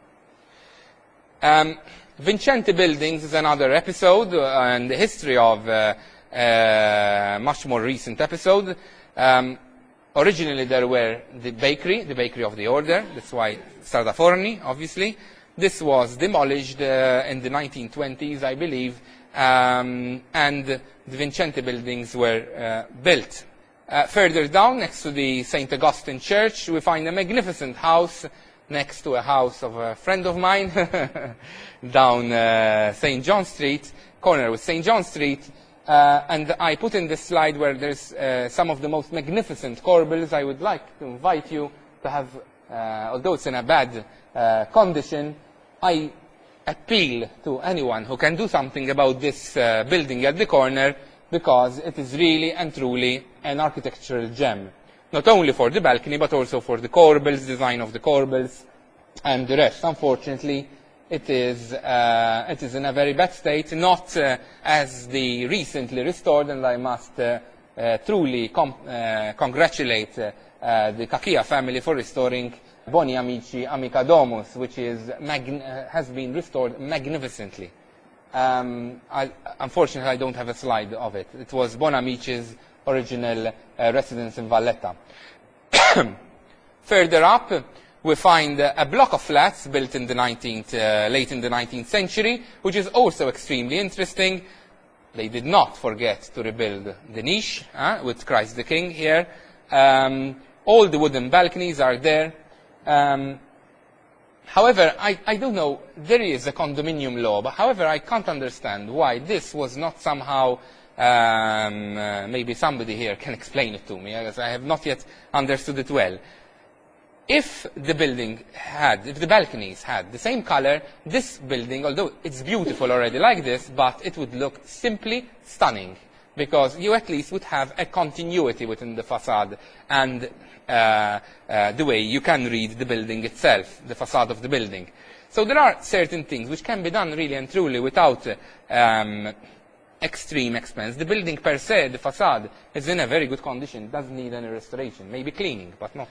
Vincente buildings is another episode, and the history of much more recent episode. Originally there were the bakery of the order, that's why Strada Forni, obviously. This was demolished in the 1920s, I believe, and the Vincente buildings were built. Further down, next to the St. Augustine Church, we find a magnificent house next to a house of a friend of mine, down St. John Street, corner with St. John Street. And I put in this slide where there's some of the most magnificent corbels. I would like to invite you to have, although it's in a bad condition, I appeal to anyone who can do something about this building at the corner, because it is really and truly an architectural gem. Not only for the balcony, but also for the corbels, design of the corbels, and the rest. Unfortunately, it is in a very bad state, not as the recently restored, and I must truly congratulate the Cacchia family for restoring Boni Amici Amica Domus, which has been restored magnificently. Unfortunately, I don't have a slide of it. It was Bonamici's original residence in Valletta. Further up, we find a block of flats built in the late in the 19th century, which is also extremely interesting. They did not forget to rebuild the niche with Christ the King here. All the wooden balconies are there. However, I don't know, there is a condominium law, but however, I can't understand why this was not somehow, maybe somebody here can explain it to me, as I have not yet understood it well. if the balconies had the same color, this building, although it's beautiful already like this, but it would look simply stunning, because you at least would have a continuity within the facade and the way you can read the building itself, the facade of the building. So there are certain things which can be done really and truly without extreme expense. The building per se, the facade, is in a very good condition, doesn't need any restoration, maybe cleaning, but not.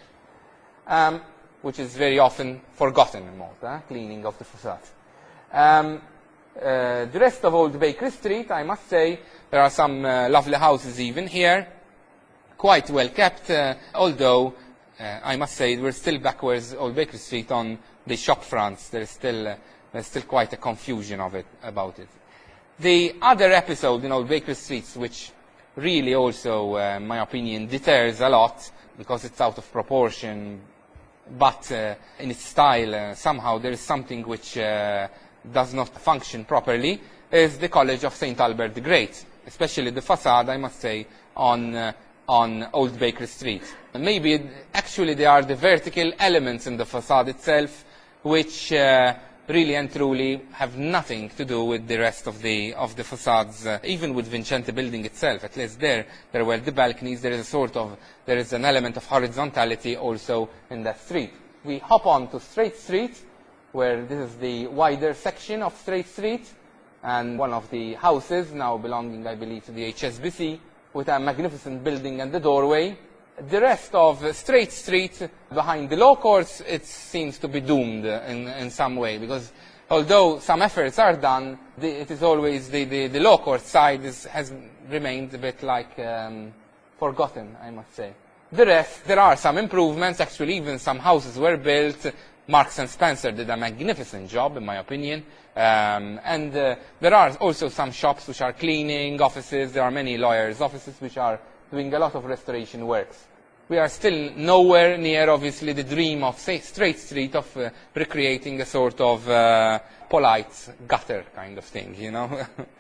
Which is very often forgotten in Malta, cleaning of the facade. The rest of Old Bakery Street, I must say, there are some lovely houses even here, quite well kept, although I must say we're still backwards Old Bakery Street on the shop fronts. There's still quite a confusion about it. The other episode in Old Bakery Street, which really also, in my opinion, deters a lot, because it's out of proportion, but in its style, somehow there is something which does not function properly, is the College of St. Albert the Great, especially the facade, I must say, on Old Bakery Street. And maybe actually they are the vertical elements in the facade itself, which really and truly have nothing to do with the rest of the facades, even with Vincente building itself. At least there were the balconies. There is an element of horizontality also in that street. We hop on to Straight Street, where this is the wider section of Straight Street, and one of the houses now belonging, I believe, to the HSBC, with a magnificent building and the doorway. The rest of Straight Street, behind the law courts, it seems to be doomed in some way, because although some efforts are done, it is always the law court side has remained a bit like forgotten, I must say. The rest, there are some improvements. Actually, even some houses were built. Marks and Spencer did a magnificent job, in my opinion. And there are also some shops which are cleaning, offices. There are many lawyers' offices which are doing a lot of restoration works. We are still nowhere near, obviously, the dream of, say, Straight Street, of recreating a sort of polite gutter kind of thing, you know,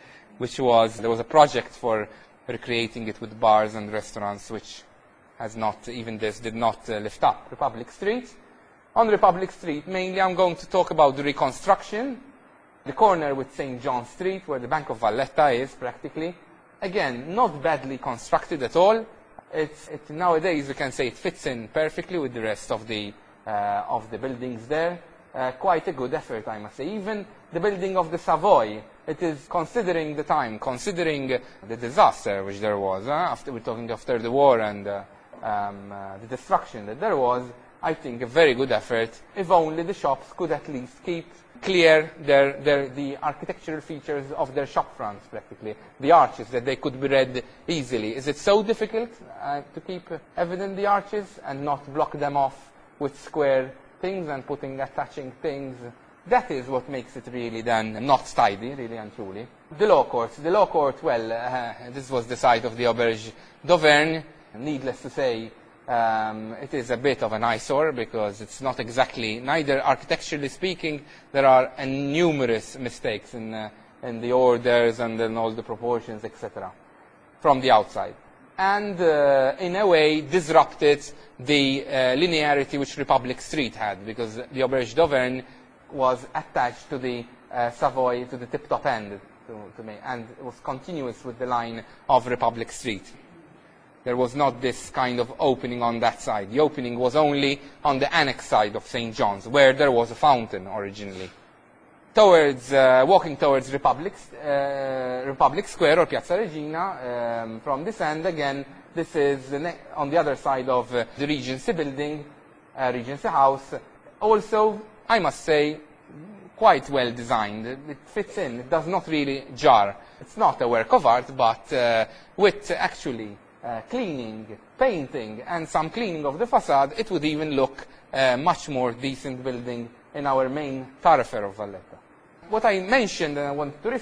there was a project for recreating it with bars and restaurants, which has not, even this did not lift up. Republic Street. On Republic Street, mainly I'm going to talk about the reconstruction, the corner with St. John Street, where the Bank of Valletta is, practically. Again, not badly constructed at all. Nowadays, we can say it fits in perfectly with the rest of the buildings there. Quite a good effort, I must say. Even the building of the Savoy, it is, considering the time, considering the disaster which there was, we're talking after the war and the destruction that there was, I think a very good effort, if only the shops could at least keep clear the architectural features of their shop fronts, practically. The arches, that they could be read easily. Is it so difficult to keep evident the arches and not block them off with square things and attaching things? That is what makes it really then not tidy, really and truly. The law courts. The law court, well, this was the site of the Auberge d'Auvergne. Needless to say, it is a bit of an eyesore, because it's not exactly, neither architecturally speaking, there are numerous mistakes in the orders and in all the proportions, etc., from the outside. And in a way disrupted the linearity which Republic Street had, because the Auberge d'Auvergne was attached to the Savoy, to the tip-top end, and it was continuous with the line of Republic Street. There was not this kind of opening on that side. The opening was only on the annex side of St. John's, where there was a fountain originally. Walking towards Republic Square or Piazza Regina, from this end again, this is on the other side of the Regency building, Regency House. Also, I must say, quite well designed. It fits in. It does not really jar. It's not a work of art, but with actually cleaning, painting, and some cleaning of the facade, it would even look much more decent building in our main thoroughfare of Valletta. What I mentioned and I want to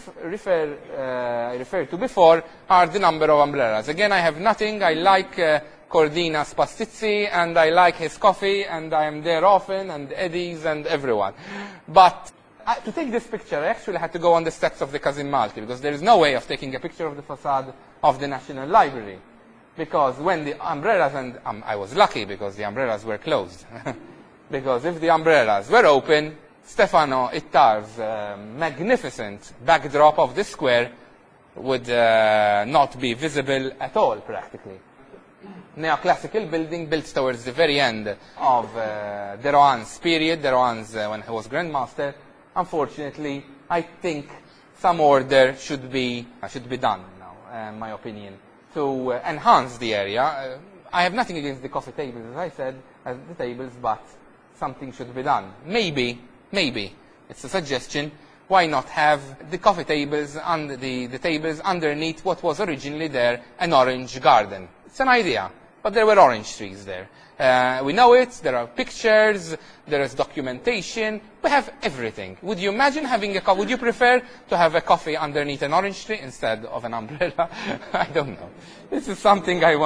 refer to before are the number of umbrellas. Again, I have nothing. I like Cordina's Pastizzi, and I like his coffee, and I am there often, and Eddie's, and everyone. But to take this picture, I actually had to go on the steps of the Casin Malti, because there is no way of taking a picture of the facade of the National Library. Because when the umbrellas, and I was lucky because the umbrellas were closed. because if the umbrellas were open, Stefano Ittar's magnificent backdrop of the square would not be visible at all, practically. Neoclassical building built towards the very end of de Rohan's period, de Rohan's when he was Grand Master. Unfortunately, I think some order should be done now, in my opinion, to enhance the area. I have nothing against the coffee tables, as I said, as the tables, but something should be done. Maybe, it's a suggestion, why not have the coffee tables and the tables underneath what was originally there, an orange garden. It's an idea, but there were orange trees there. We know it, there are pictures, there is documentation, we have everything. Would you imagine having would you prefer to have a coffee underneath an orange tree instead of an umbrella? I don't know. This is something I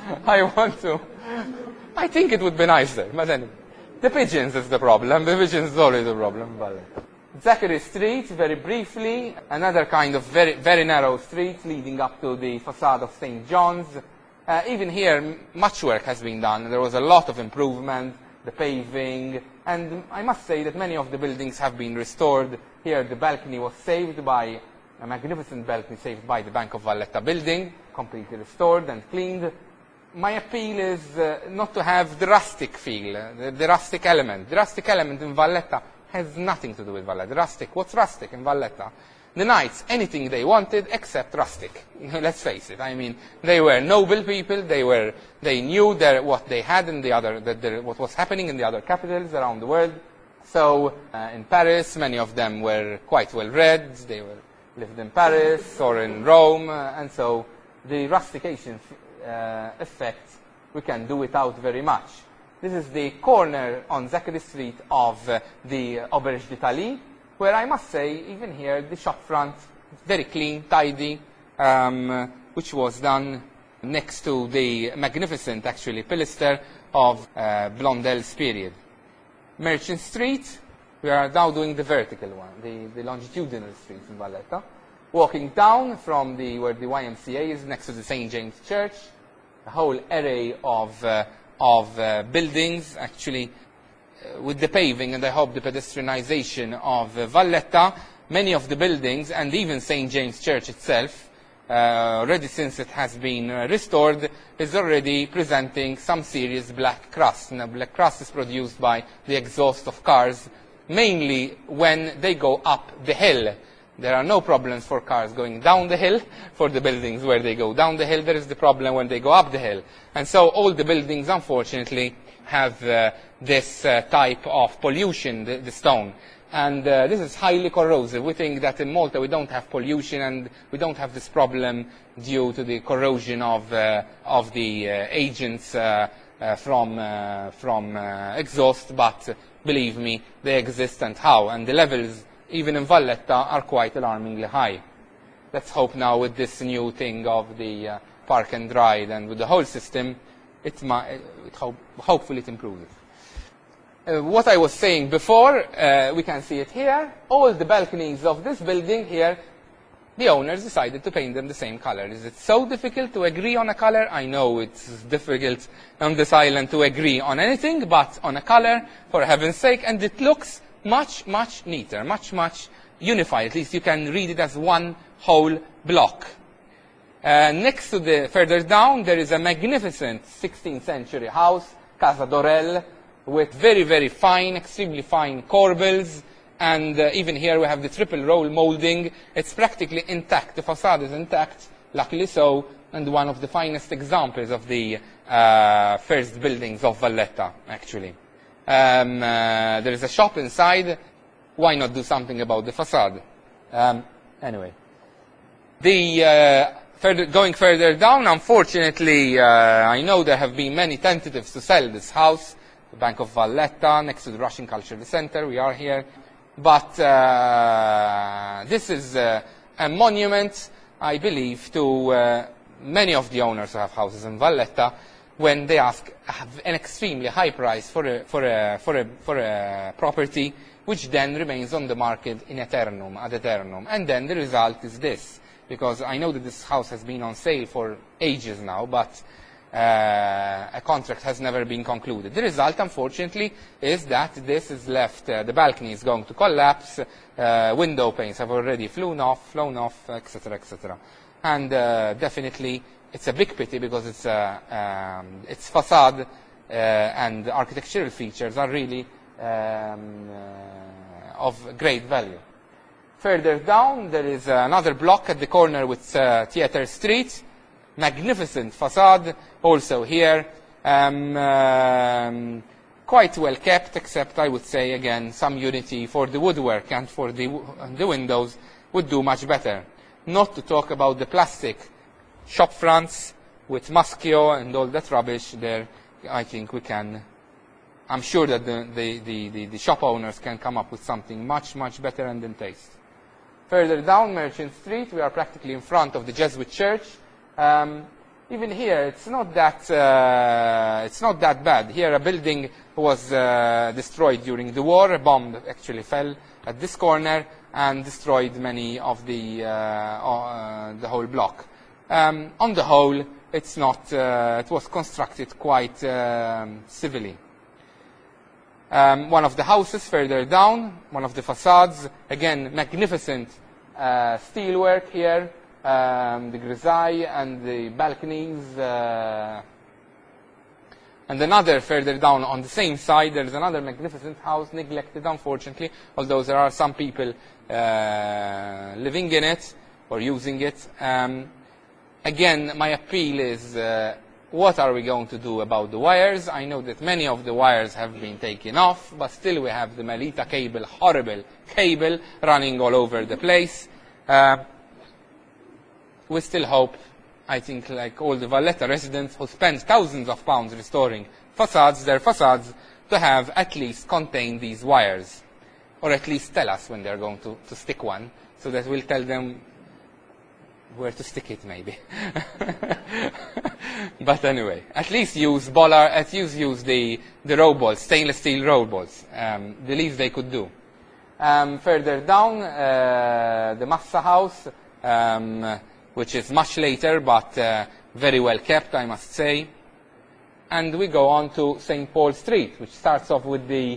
think it would be nicer, but anyway. The pigeons is the problem, the pigeons is always the problem. Zachary Street, very briefly, another kind of very, very narrow street leading up to the facade of St. John's. Even here, much work has been done. There was a lot of improvement, the paving, and I must say that many of the buildings have been restored. Here, the balcony was saved by, a magnificent balcony saved by the Bank of Valletta building, completely restored and cleaned. My appeal is not to have the rustic feel, the rustic element. The rustic element in Valletta has nothing to do with Valletta. What's rustic in Valletta? The knights, anything they wanted except rustic. Let's face it. I mean, they were noble people. They knew what they had in what was happening in the other capitals around the world. So in Paris, many of them were quite well read. They lived in Paris or in Rome, and so the rustication effect we can do without very much. This is the corner on Zachary Street of the Auberge d'Italie, where I must say, even here, the shop front, very clean, tidy, which was done next to the magnificent, actually, pilaster of Blondel's period. Merchant Street, we are now doing the vertical one, the longitudinal streets in Valletta. Walking down from where the YMCA is, next to the St. James Church, a whole array of buildings, actually, with the paving and I hope the pedestrianization of Valletta, many of the buildings and even St. James Church itself, already since it has been restored, is already presenting some serious black crust. Now, black crust is produced by the exhaust of cars, mainly when they go up the hill. There are no problems for cars going down the hill, for the buildings where they go down the hill. There is the problem when they go up the hill. And so all the buildings, unfortunately, have this type of pollution, the stone. And this is highly corrosive. We think that in Malta we don't have pollution and we don't have this problem due to the corrosion of the agents from exhaust, but believe me, they exist and how. And the levels, even in Valletta, are quite alarmingly high. Let's hope now with this new thing of the park and ride and with the whole system, hopefully it improves. What I was saying before, we can see it here. All the balconies of this building here, the owners decided to paint them the same color. Is it so difficult to agree on a color? I know it's difficult on this island to agree on anything, but on a color, for heaven's sake, and it looks much, much neater, much, much unified. At least you can read it as one whole block. Next to further down, there is a magnificent 16th century house, Casa Dorel, with very, very fine, extremely fine corbels, and even here we have the triple roll molding. It's practically intact. The facade is intact, luckily so, and one of the finest examples of the first buildings of Valletta, actually. There is a shop inside. Why not do something about the facade? Anyway. Going further down, unfortunately, I know there have been many tentatives to sell this house. The Bank of Valletta, next to the Russian Cultural Center, we are here. But this is a monument, I believe, to many of the owners who have houses in Valletta, when they ask an extremely high price for a property, which then remains on the market in aeternum, ad aeternum. And then the result is this, because I know that this house has been on sale for ages now, but a contract has never been concluded. The result, unfortunately, is that this is left, the balcony is going to collapse, window panes have already flown off, etc., etc. And definitely, it's a big pity because its facade and architectural features are really of great value. Further down, there is another block at the corner with Theatre Street. Magnificent facade, also here. Quite well kept, except I would say, again, some unity for the woodwork and for the windows would do much better. Not to talk about the plastic shop fronts with Maschio and all that rubbish there. I think we can, I'm sure that the shop owners can come up with something much, much better and in taste. Further down Merchant Street, we are practically in front of the Jesuit Church. Even here, it's not that bad. Here, a building was destroyed during the war. A bomb actually fell at this corner and destroyed many of the whole block. On the whole, it's not. It was constructed quite civilly. One of the houses further down, one of the facades, again magnificent steelwork here. The grisaille and the balconies, and another further down on the same side, there is another magnificent house, neglected unfortunately, although there are some people living in it or using it. Again, my appeal is, what are we going to do about the wires? I know that many of the wires have been taken off, but still we have the Melita cable, horrible cable, running all over the place. We still hope, I think, like all the Valletta residents who spend thousands of pounds restoring facades, their facades, to have at least contain these wires. Or at least tell us when they're going to stick one, so that we'll tell them where to stick it, maybe. But anyway, at least use use the roll balls, stainless steel roll balls, the least they could do. Further down, the Massa House, which is much later, but very well kept, I must say. And we go on to St. Paul Street, which starts off with the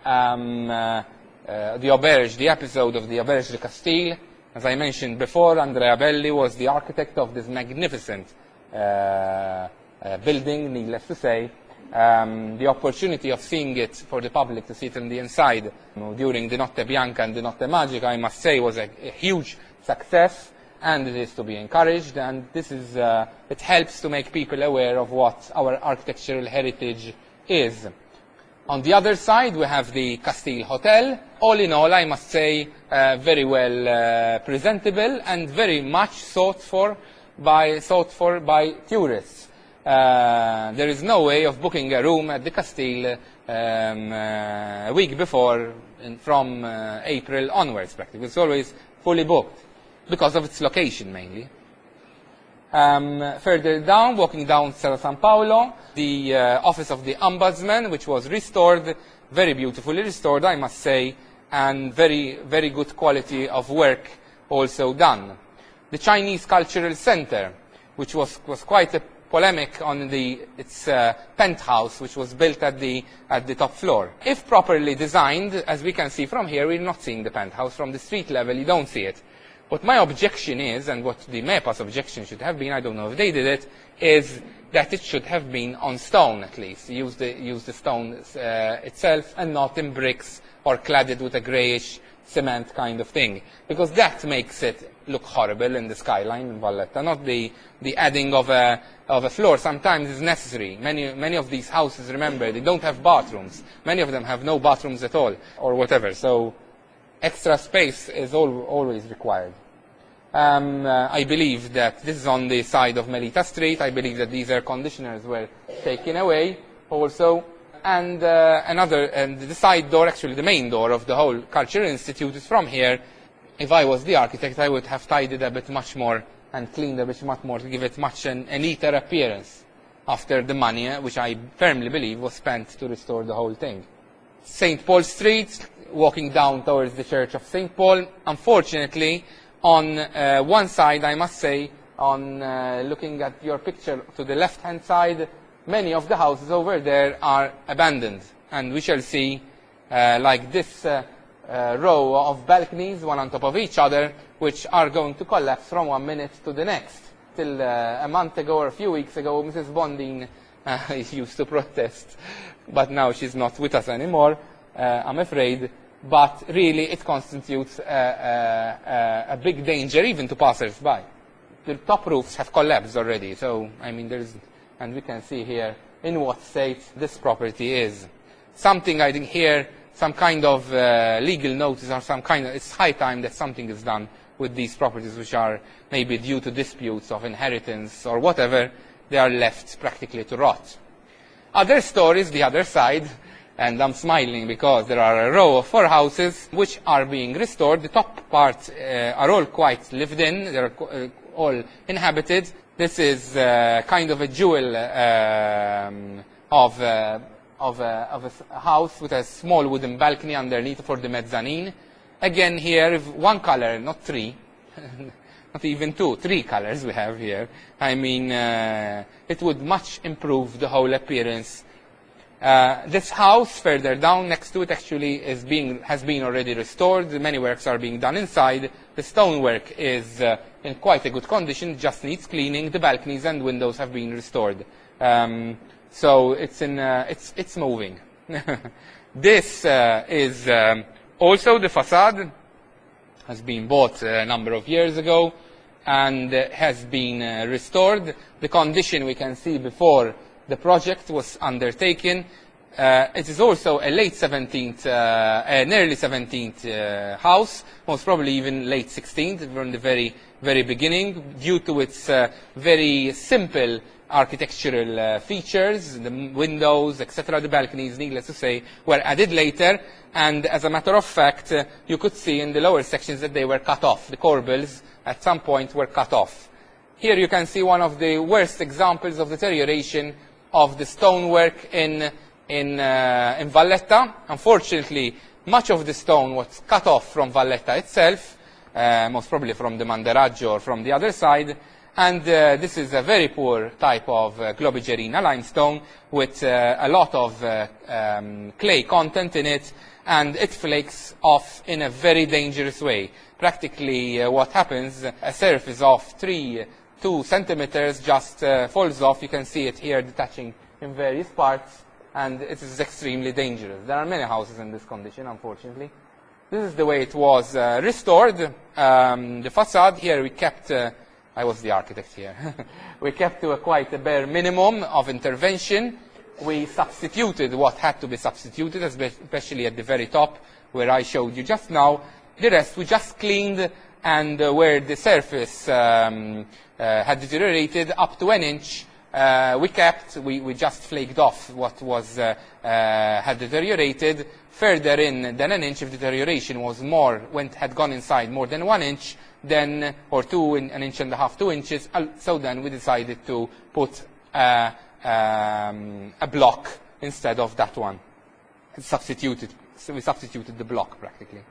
auberge, the episode of the Auberge de Castile. As I mentioned before, Andrea Belli was the architect of this magnificent building, needless to say. The opportunity of seeing it for the public to see it on the inside during the Notte Bianca and the Notte Magica, I must say, was a huge success. And it is to be encouraged, and this is, it helps to make people aware of what our architectural heritage is. On the other side, we have the Castile Hotel. All in all, I must say, very well presentable and very much sought for by tourists. There is no way of booking a room at the Castile a week before, from April onwards, practically. It's always fully booked, because of its location mainly. Further down, walking down Serra San Paolo, the office of the Ombudsman, which was restored, very beautifully restored, I must say, and very, very good quality of work also done. The Chinese Cultural Center, which was quite a polemic on its penthouse, which was built at the top floor. If properly designed, as we can see from here, we're not seeing the penthouse. From the street level, you don't see it. What my objection is, and what the MEPA's objection should have been, I don't know if they did it, is that it should have been on stone at least. Use the stone itself and not in bricks or cladded with a greyish cement kind of thing. Because that makes it look horrible in the skyline in Valletta. Not the adding of a floor sometimes is necessary. Many of these houses, remember, they don't have bathrooms. Many of them have no bathrooms at all, or whatever. So extra space is always required. I believe that this is on the side of Melita Street. I believe that these air conditioners were taken away also. And the side door, actually the main door of the whole Cultural Institute is from here. If I was the architect, I would have tidied a bit much more and cleaned a bit much more to give it much a neater appearance after the money, which I firmly believe was spent to restore the whole thing. St. Paul Street, walking down towards the Church of St. Paul. Unfortunately, on one side, I must say, on looking at your picture to the left-hand side, many of the houses over there are abandoned. And we shall see like this row of balconies, one on top of each other, which are going to collapse from 1 minute to the next. Till a month ago or a few weeks ago, Mrs. Bondin used to protest, but now she's not with us anymore, I'm afraid. But really, it constitutes a big danger even to passers-by. The top roofs have collapsed already, so I mean, and we can see here in what state this property is. Something, I think here, some kind of legal notice or some kind of, it's high time that something is done with these properties which are maybe due to disputes of inheritance or whatever, they are left practically to rot. Other stories, the other side, and I'm smiling because there are a row of 4 houses which are being restored. The top parts are all quite lived in, they're all inhabited. This is kind of a jewel of a house with a small wooden balcony underneath for the mezzanine. Again here, if 1 color, not 3, not even 2, 3 colors we have here. I mean, it would much improve the whole appearance. This house further down next to it actually has been already restored. Many works are being done inside. The stonework is in quite a good condition, just needs cleaning. The balconies and windows have been restored. So it's moving. This is also the facade. Has been bought a number of years ago and has been restored. The condition we can see before the project was undertaken. It is also a late 17th, an early 17th house, most probably even late 16th, from the very beginning, due to its very simple architectural features. The windows, etc., the balconies, needless to say, were added later. And as a matter of fact, you could see in the lower sections that they were cut off. The corbels at some point were cut off. Here you can see one of the worst examples of deterioration of the stonework in Valletta. Unfortunately, much of the stone was cut off from Valletta itself, most probably from the Mandaraggio or from the other side. And this is a very poor type of Globigerina limestone with a lot of clay content in it, and it flakes off in a very dangerous way. Practically what happens, a surface of 2 centimeters just falls off. You can see it here detaching in various parts, and it is extremely dangerous. There are many houses in this condition, unfortunately. This is the way it was restored. The facade here we kept, I was the architect here, we kept to quite a bare minimum of intervention. We substituted what had to be substituted, especially at the very top where I showed you just now. The rest we just cleaned, and where the surface had deteriorated up to 1 inch, we just flaked off what was had deteriorated. Further in than 1 inch, if deterioration was had gone inside more than 1 inch, then or 1.5 inches, 2 inches. So then we decided to put a block instead of that one. So we substituted the block practically.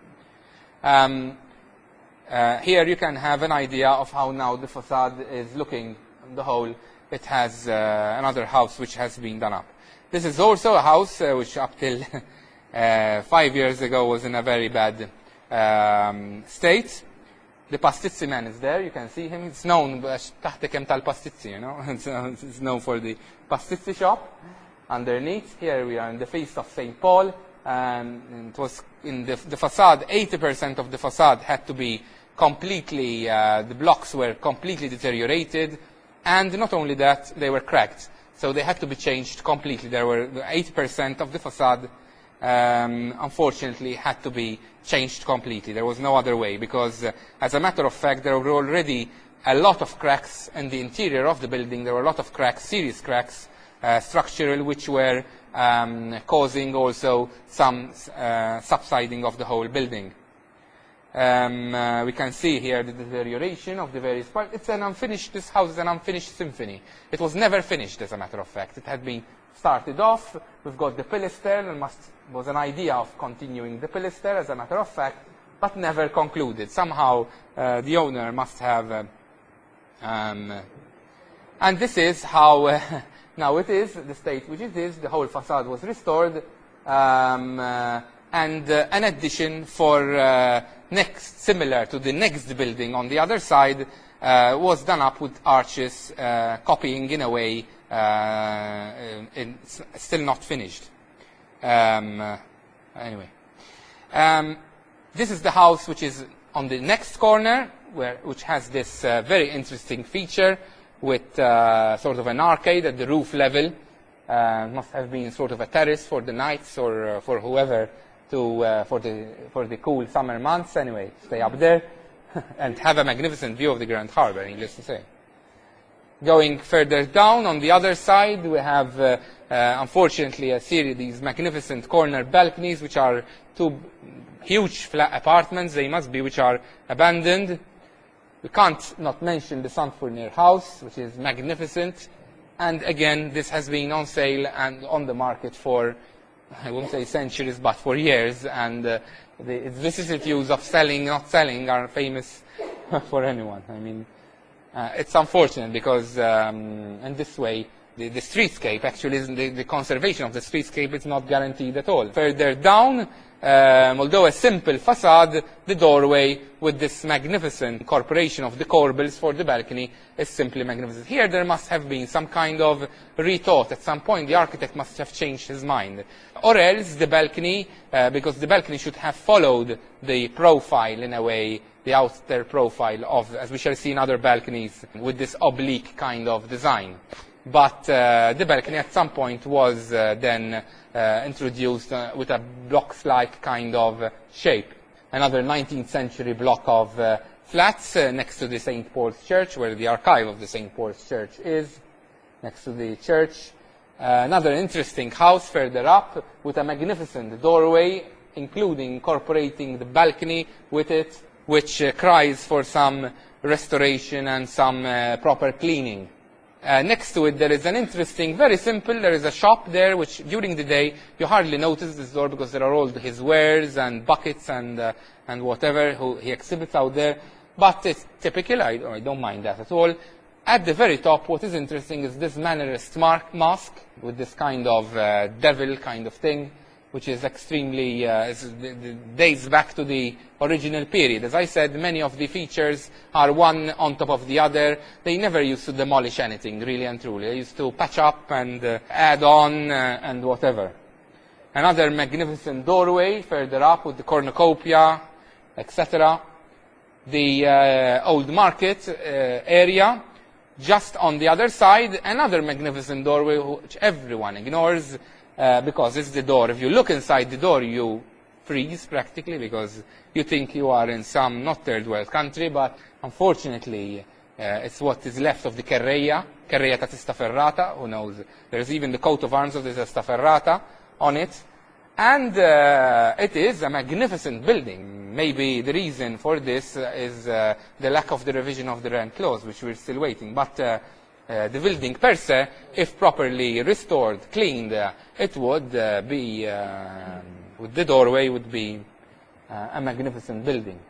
Here you can have an idea of how now the facade is looking on the whole. It has another house which has been done up. This is also a house which up till 5 years ago was in a very bad state. The Pastizzi man is there, you can see him. It's known, taħt kem tal-Pastizzi, you know. It's known for the Pastizzi shop. Underneath, here we are in the face of St. Paul. And it was in the facade, 80% of the facade had to be completely, the blocks were completely deteriorated. And not only that, they were cracked. So they had to be changed completely. There were 80% of the facade, unfortunately, had to be changed completely. There was no other way, because as a matter of fact, there were already a lot of cracks in the interior of the building. There were a lot of cracks, serious cracks, structural, which were causing also some subsiding of the whole building. We can see here the deterioration of the various parts. It's an unfinished, this house is an unfinished symphony. It was never finished, as a matter of fact. It had been started off. We've got the pilaster, and was an idea of continuing the pilaster, as a matter of fact, but never concluded. Somehow the owner must have And this is how now it is, the state which it is. The whole facade was restored, and an addition for similar to the next building on the other side was done up with arches, copying in a way, still not finished. Anyway, this is the house which is on the next corner, which has this very interesting feature with sort of an arcade at the roof level. Must have been sort of a terrace for the knights or for whoever to for the cool summer months. Anyway, stay up there and have a magnificent view of the Grand Harbour, needless to say. Going further down on the other side, we have unfortunately a series of these magnificent corner balconies, which are two huge flat apartments. They must be, which are abandoned. We can't not mention the Sandfurnier house, which is magnificent. And again, this has been on sale and on the market for, I won't say centuries, but for years. And the vicissitudes of selling, not selling, are famous for anyone. I mean, it's unfortunate because in this way, the streetscape actually isn't, the conservation of the streetscape is not guaranteed at all. Further down, although a simple facade, the doorway with this magnificent incorporation of the corbels for the balcony is simply magnificent. Here there must have been some kind of rethought. At some point the architect must have changed his mind. Or else the balcony, because the balcony should have followed the profile in a way, the outer profile of, as we shall see in other balconies, with this oblique kind of design. But the balcony at some point was then introduced with a blocks-like kind of shape. Another 19th century block of flats next to the St. Paul's Church, where the archive of the St. Paul's Church is, next to the church. Another interesting house further up with a magnificent doorway, including incorporating the balcony with it, which cries for some restoration and some proper cleaning. Next to it there is an interesting, very simple, there is a shop there which during the day you hardly notice this door because there are all his wares and buckets and whatever he exhibits out there. But it's typical, I don't mind that at all. At the very top, what is interesting is this Mannerist mask with this kind of devil kind of thing, which is extremely, dates back to the original period. As I said, many of the features are one on top of the other. They never used to demolish anything, really and truly. They used to patch up and add on and whatever. Another magnificent doorway further up with the cornucopia, etc. The old market area. Just on the other side, another magnificent doorway which everyone ignores, because it's the door. If you look inside the door, you freeze practically because you think you are in some not third world country, but unfortunately it's what is left of the Carreia Testa Ferrata, who knows. There's even the coat of arms of the Testa Ferrata on it. And it is a magnificent building. Maybe the reason for this is the lack of the revision of the rent clause, which we're still waiting. But the building per se, if properly restored, cleaned, it would be, with the doorway, would be a magnificent building.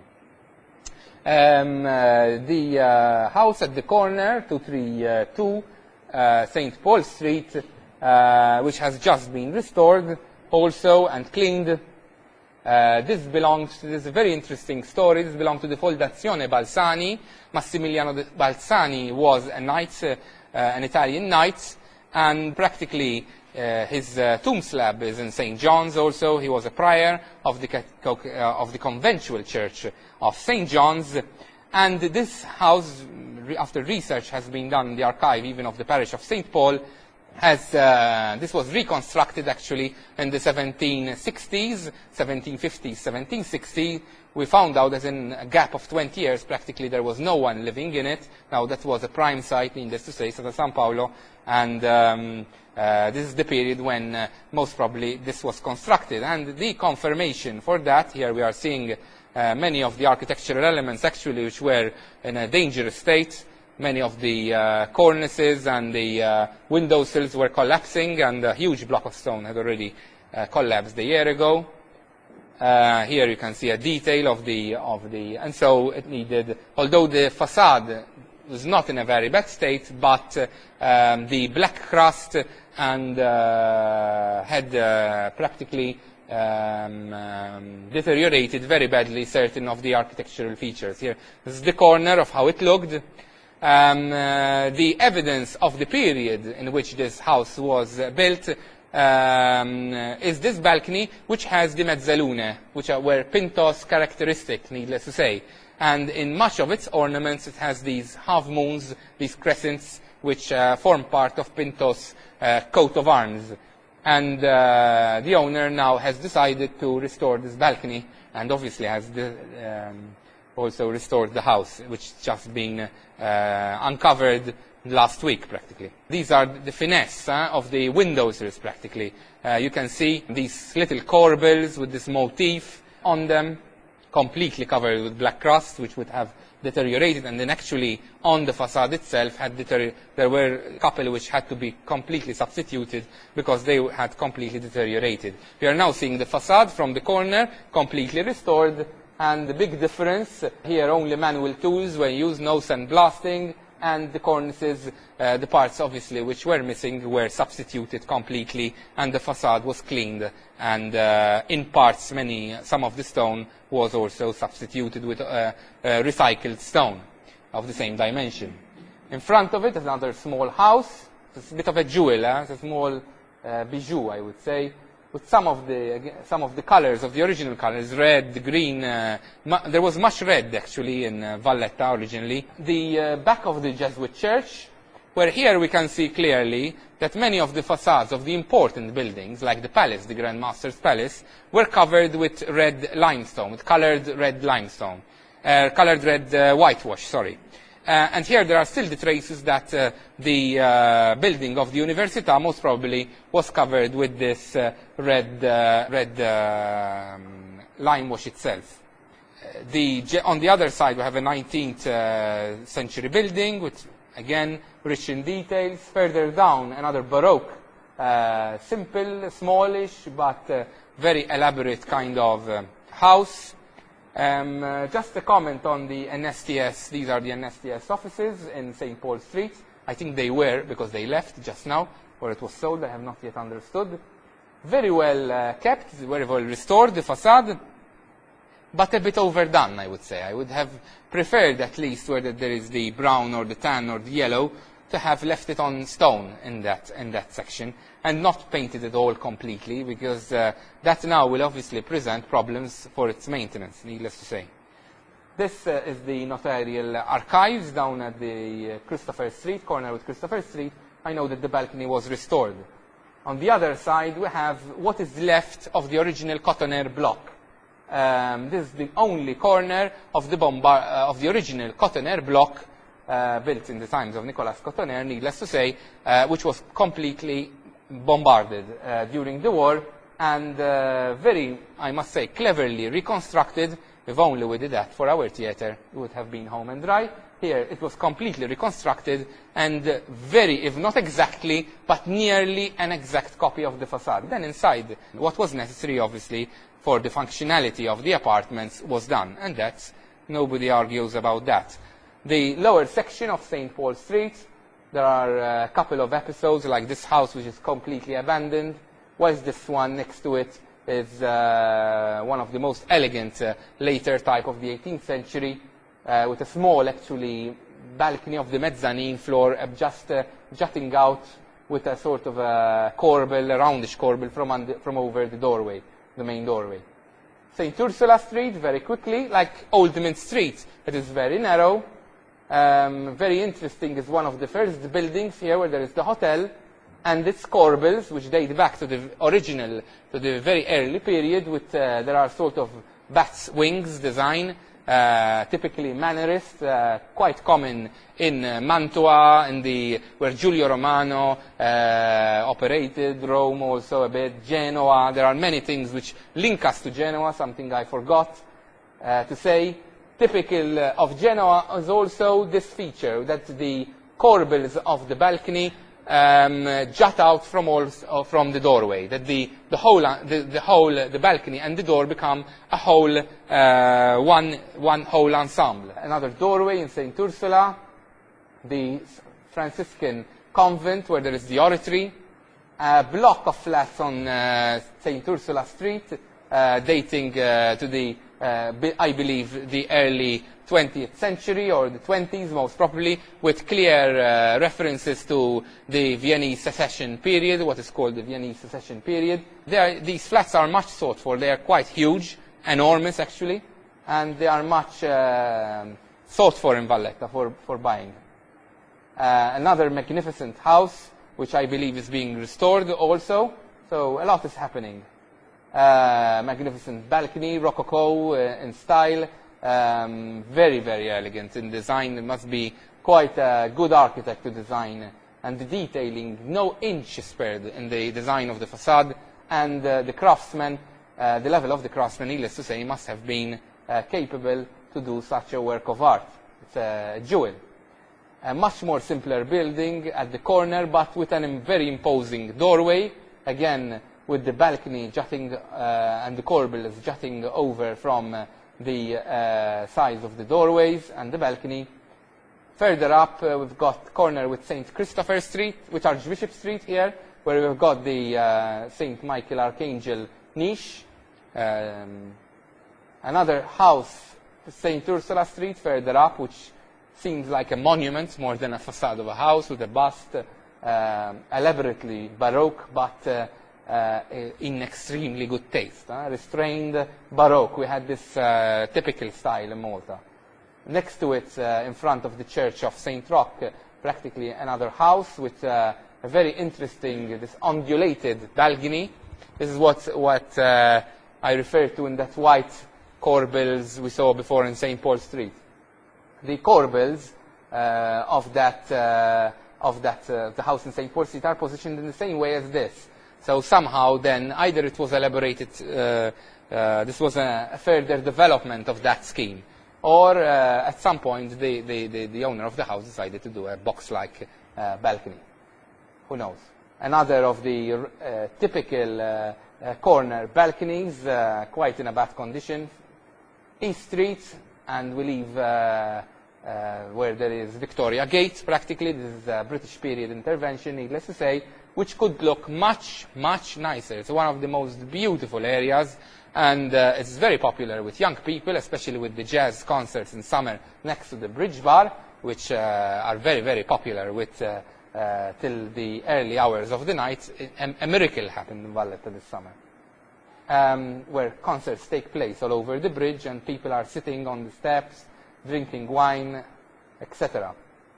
Anyway. The house at the corner, 232 St. Paul Street, which has just been restored also and cleaned. This is a very interesting story. This belonged to the Fondazione Balsani. Massimiliano Balsani was a knight, an Italian knight, and practically his tomb slab is in St. John's also. He was a prior of the conventual church of St. John's. And this house, after research has been done in the archive even of the parish of St. Paul, this was reconstructed actually in the 1760s, 1750s, 1760s. We found out that in a gap of 20 years, practically there was no one living in it. Now that was a prime site, needless to say, Santa San Paolo, and this is the period when most probably this was constructed. And the confirmation for that, here we are seeing many of the architectural elements actually which were in a dangerous state. Many of the cornices and the windowsills were collapsing, and a huge block of stone had already collapsed a year ago. Here you can see a detail of the, and so it needed, although the facade was not in a very bad state, but the black crust and had practically deteriorated very badly certain of the architectural features. Here, this is the corner of how it looked. The evidence of the period in which this house was built is this balcony, which has the mezzalune, which were Pintos characteristic, needless to say. And in much of its ornaments, it has these half moons, these crescents, which form part of Pintos' coat of arms. And the owner now has decided to restore this balcony, and obviously has also restored the house, which is just being uncovered last week, practically. These are the finesse of the window sills, practically. You can see these little corbels with this motif on them, completely covered with black crust, which would have deteriorated, and then actually on the facade itself there were a couple which had to be completely substituted because they had completely deteriorated. We are now seeing the facade from the corner completely restored, and the big difference here, only manual tools were used, no sandblasting, and the cornices, the parts obviously which were missing were substituted completely, and the facade was cleaned, and in parts some of the stone was also substituted with recycled stone of the same dimension. In front of it is another small house. It's a bit of a jewel, it's a small bijou, I would say, with some of the colors of the original colors, red, green. There was much red actually in Valletta originally. The back of the Jesuit church, where here we can see clearly that many of the facades of the important buildings, like the palace, the Grand Master's Palace, were covered with red limestone, with colored red limestone, colored red whitewash, sorry. And here there are still the traces that the building of the Università most probably was covered with this red lime wash itself. On the other side we have a 19th century building with, again, rich in details. Further down, another Baroque, simple, smallish, but very elaborate kind of house. Just a comment on the NSTS. These are the NSTS offices in St. Paul Street. I think they were, because they left just now, or it was sold, I have not yet understood. Very well kept, very well restored, the facade, but a bit overdone, I would say. I would have preferred, at least, whether there is the brown or the tan or the yellow, to have left it on stone in that section, and not painted it all completely, because that now will obviously present problems for its maintenance, needless to say. This is the notarial archives down at the Christopher Street, corner with Christopher Street. I know that the balcony was restored. On the other side, we have what is left of the original Cotoner block. This is the only corner of the original Cotoner block built in the times of Nicolas Cotoner, needless to say, which was completely bombarded during the war, and very, I must say, cleverly reconstructed. If only we did that for our theatre, it would have been home and dry. Here it was completely reconstructed, and very, if not exactly, but nearly an exact copy of the facade. Then inside, what was necessary, obviously, for the functionality of the apartments was done, and that's, nobody argues about that. The lower section of St. Paul Street, there are a couple of episodes, like this house which is completely abandoned, whilst this one next to it is one of the most elegant later type of the 18th century, with a small, actually, balcony of the mezzanine floor just jutting out with a sort of a corbel, a roundish corbel from over the doorway, the main doorway. St. Ursula Street, very quickly, like Old Mint Street, it is very narrow. Very interesting is one of the first buildings here where there is the hotel, and its corbels, which date back to the original, to the very early period, with there are sort of bat's wings design, typically Mannerist, quite common in Mantua, where Giulio Romano operated, Rome also a bit, Genoa. There are many things which link us to Genoa, something I forgot to say. Typical of Genoa is also this feature, that the corbels of the balcony jut out from the doorway, that the balcony and the door become a whole one whole ensemble. Another doorway in St. Ursula, the Franciscan convent where there is the oratory, a block of flats on St. Ursula Street, dating to the, I believe, the early 20th century or the 20s most probably, with clear references to the Viennese secession period, what is called the Viennese secession period. These flats are much sought for. They are quite huge, enormous actually, and they are much sought for in Valletta for buying. Another magnificent house, which I believe is being restored also, so a lot is happening. Magnificent balcony, Rococo in style, very, very elegant in design. It must be quite a good architect to design, and the detailing, no inch is spared in the design of the facade, and the craftsmen, the level of the craftsmen, needless to say, must have been capable to do such a work of art. It's a jewel. A much more simpler building at the corner, but with a very imposing doorway, again with the balcony jutting and the corbels jutting over from the sides of the doorways and the balcony. Further up, we've got corner with St. Christopher Street, with Archbishop Street here, where we've got the St. Michael Archangel niche. Another house, St. Ursula Street, further up, which seems like a monument more than a facade of a house, with a bust, elaborately Baroque, but in extremely good taste. Restrained Baroque. We had this typical style in Malta. Next to it, in front of the Church of St. Roch, practically another house with a very interesting, this undulated balcony. This is what I referred to in that white corbels we saw before in St. Paul Street. The corbels of the house in St. Paul Street are positioned in the same way as this. So somehow then either it was elaborated, this was a further development of that scheme, or at some point the owner of the house decided to do a box-like balcony. Who knows? Another of the typical corner balconies, quite in a bad condition. East Street, and we leave where there is Victoria Gate, practically. This is a British period intervention, needless to say, which could look much, much nicer. It's one of the most beautiful areas, and it's very popular with young people, especially with the jazz concerts in summer next to the Bridge Bar, which are very, very popular with till the early hours of the night. A miracle happened in Valletta this summer, where concerts take place all over the bridge, and people are sitting on the steps, drinking wine, etc.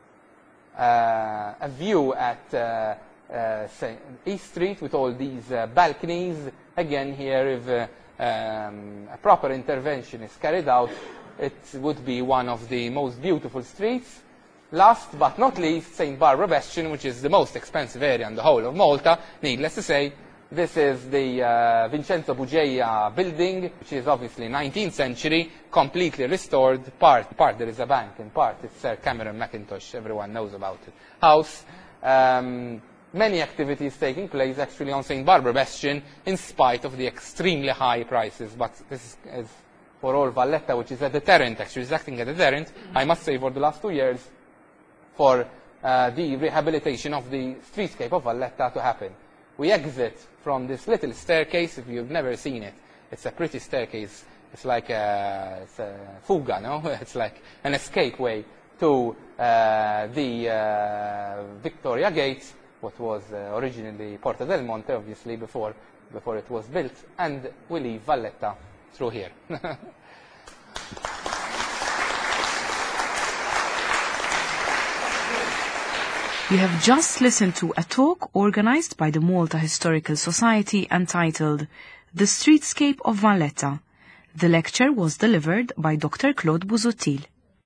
A view at East Street with all these balconies. Again, here, if a proper intervention is carried out, it would be one of the most beautiful streets. Last but not least, St. Barbara Bastion, which is the most expensive area in the whole of Malta, needless to say. This is the Vincenzo Bugeia building, which is obviously 19th century, completely restored. Part there is a bank, in part it's Sir Cameron Mackintosh, everyone knows about it, house. Many activities taking place actually on St. Barbara Bastion, in spite of the extremely high prices. But this is for all Valletta, which is a deterrent, actually, is acting as a deterrent, I must say, for the last 2 years, for the rehabilitation of the streetscape of Valletta to happen. We exit from this little staircase. If you've never seen it, it's a pretty staircase. It's like it's a fuga, no? It's like an escape way to the Victoria Gate, what was originally Porta del Monte, obviously, before it was built, and we leave Valletta through here. You have just listened to a talk organized by the Malta Historical Society entitled The Streetscape of Valletta. The lecture was delivered by Dr. Claude Busuttil.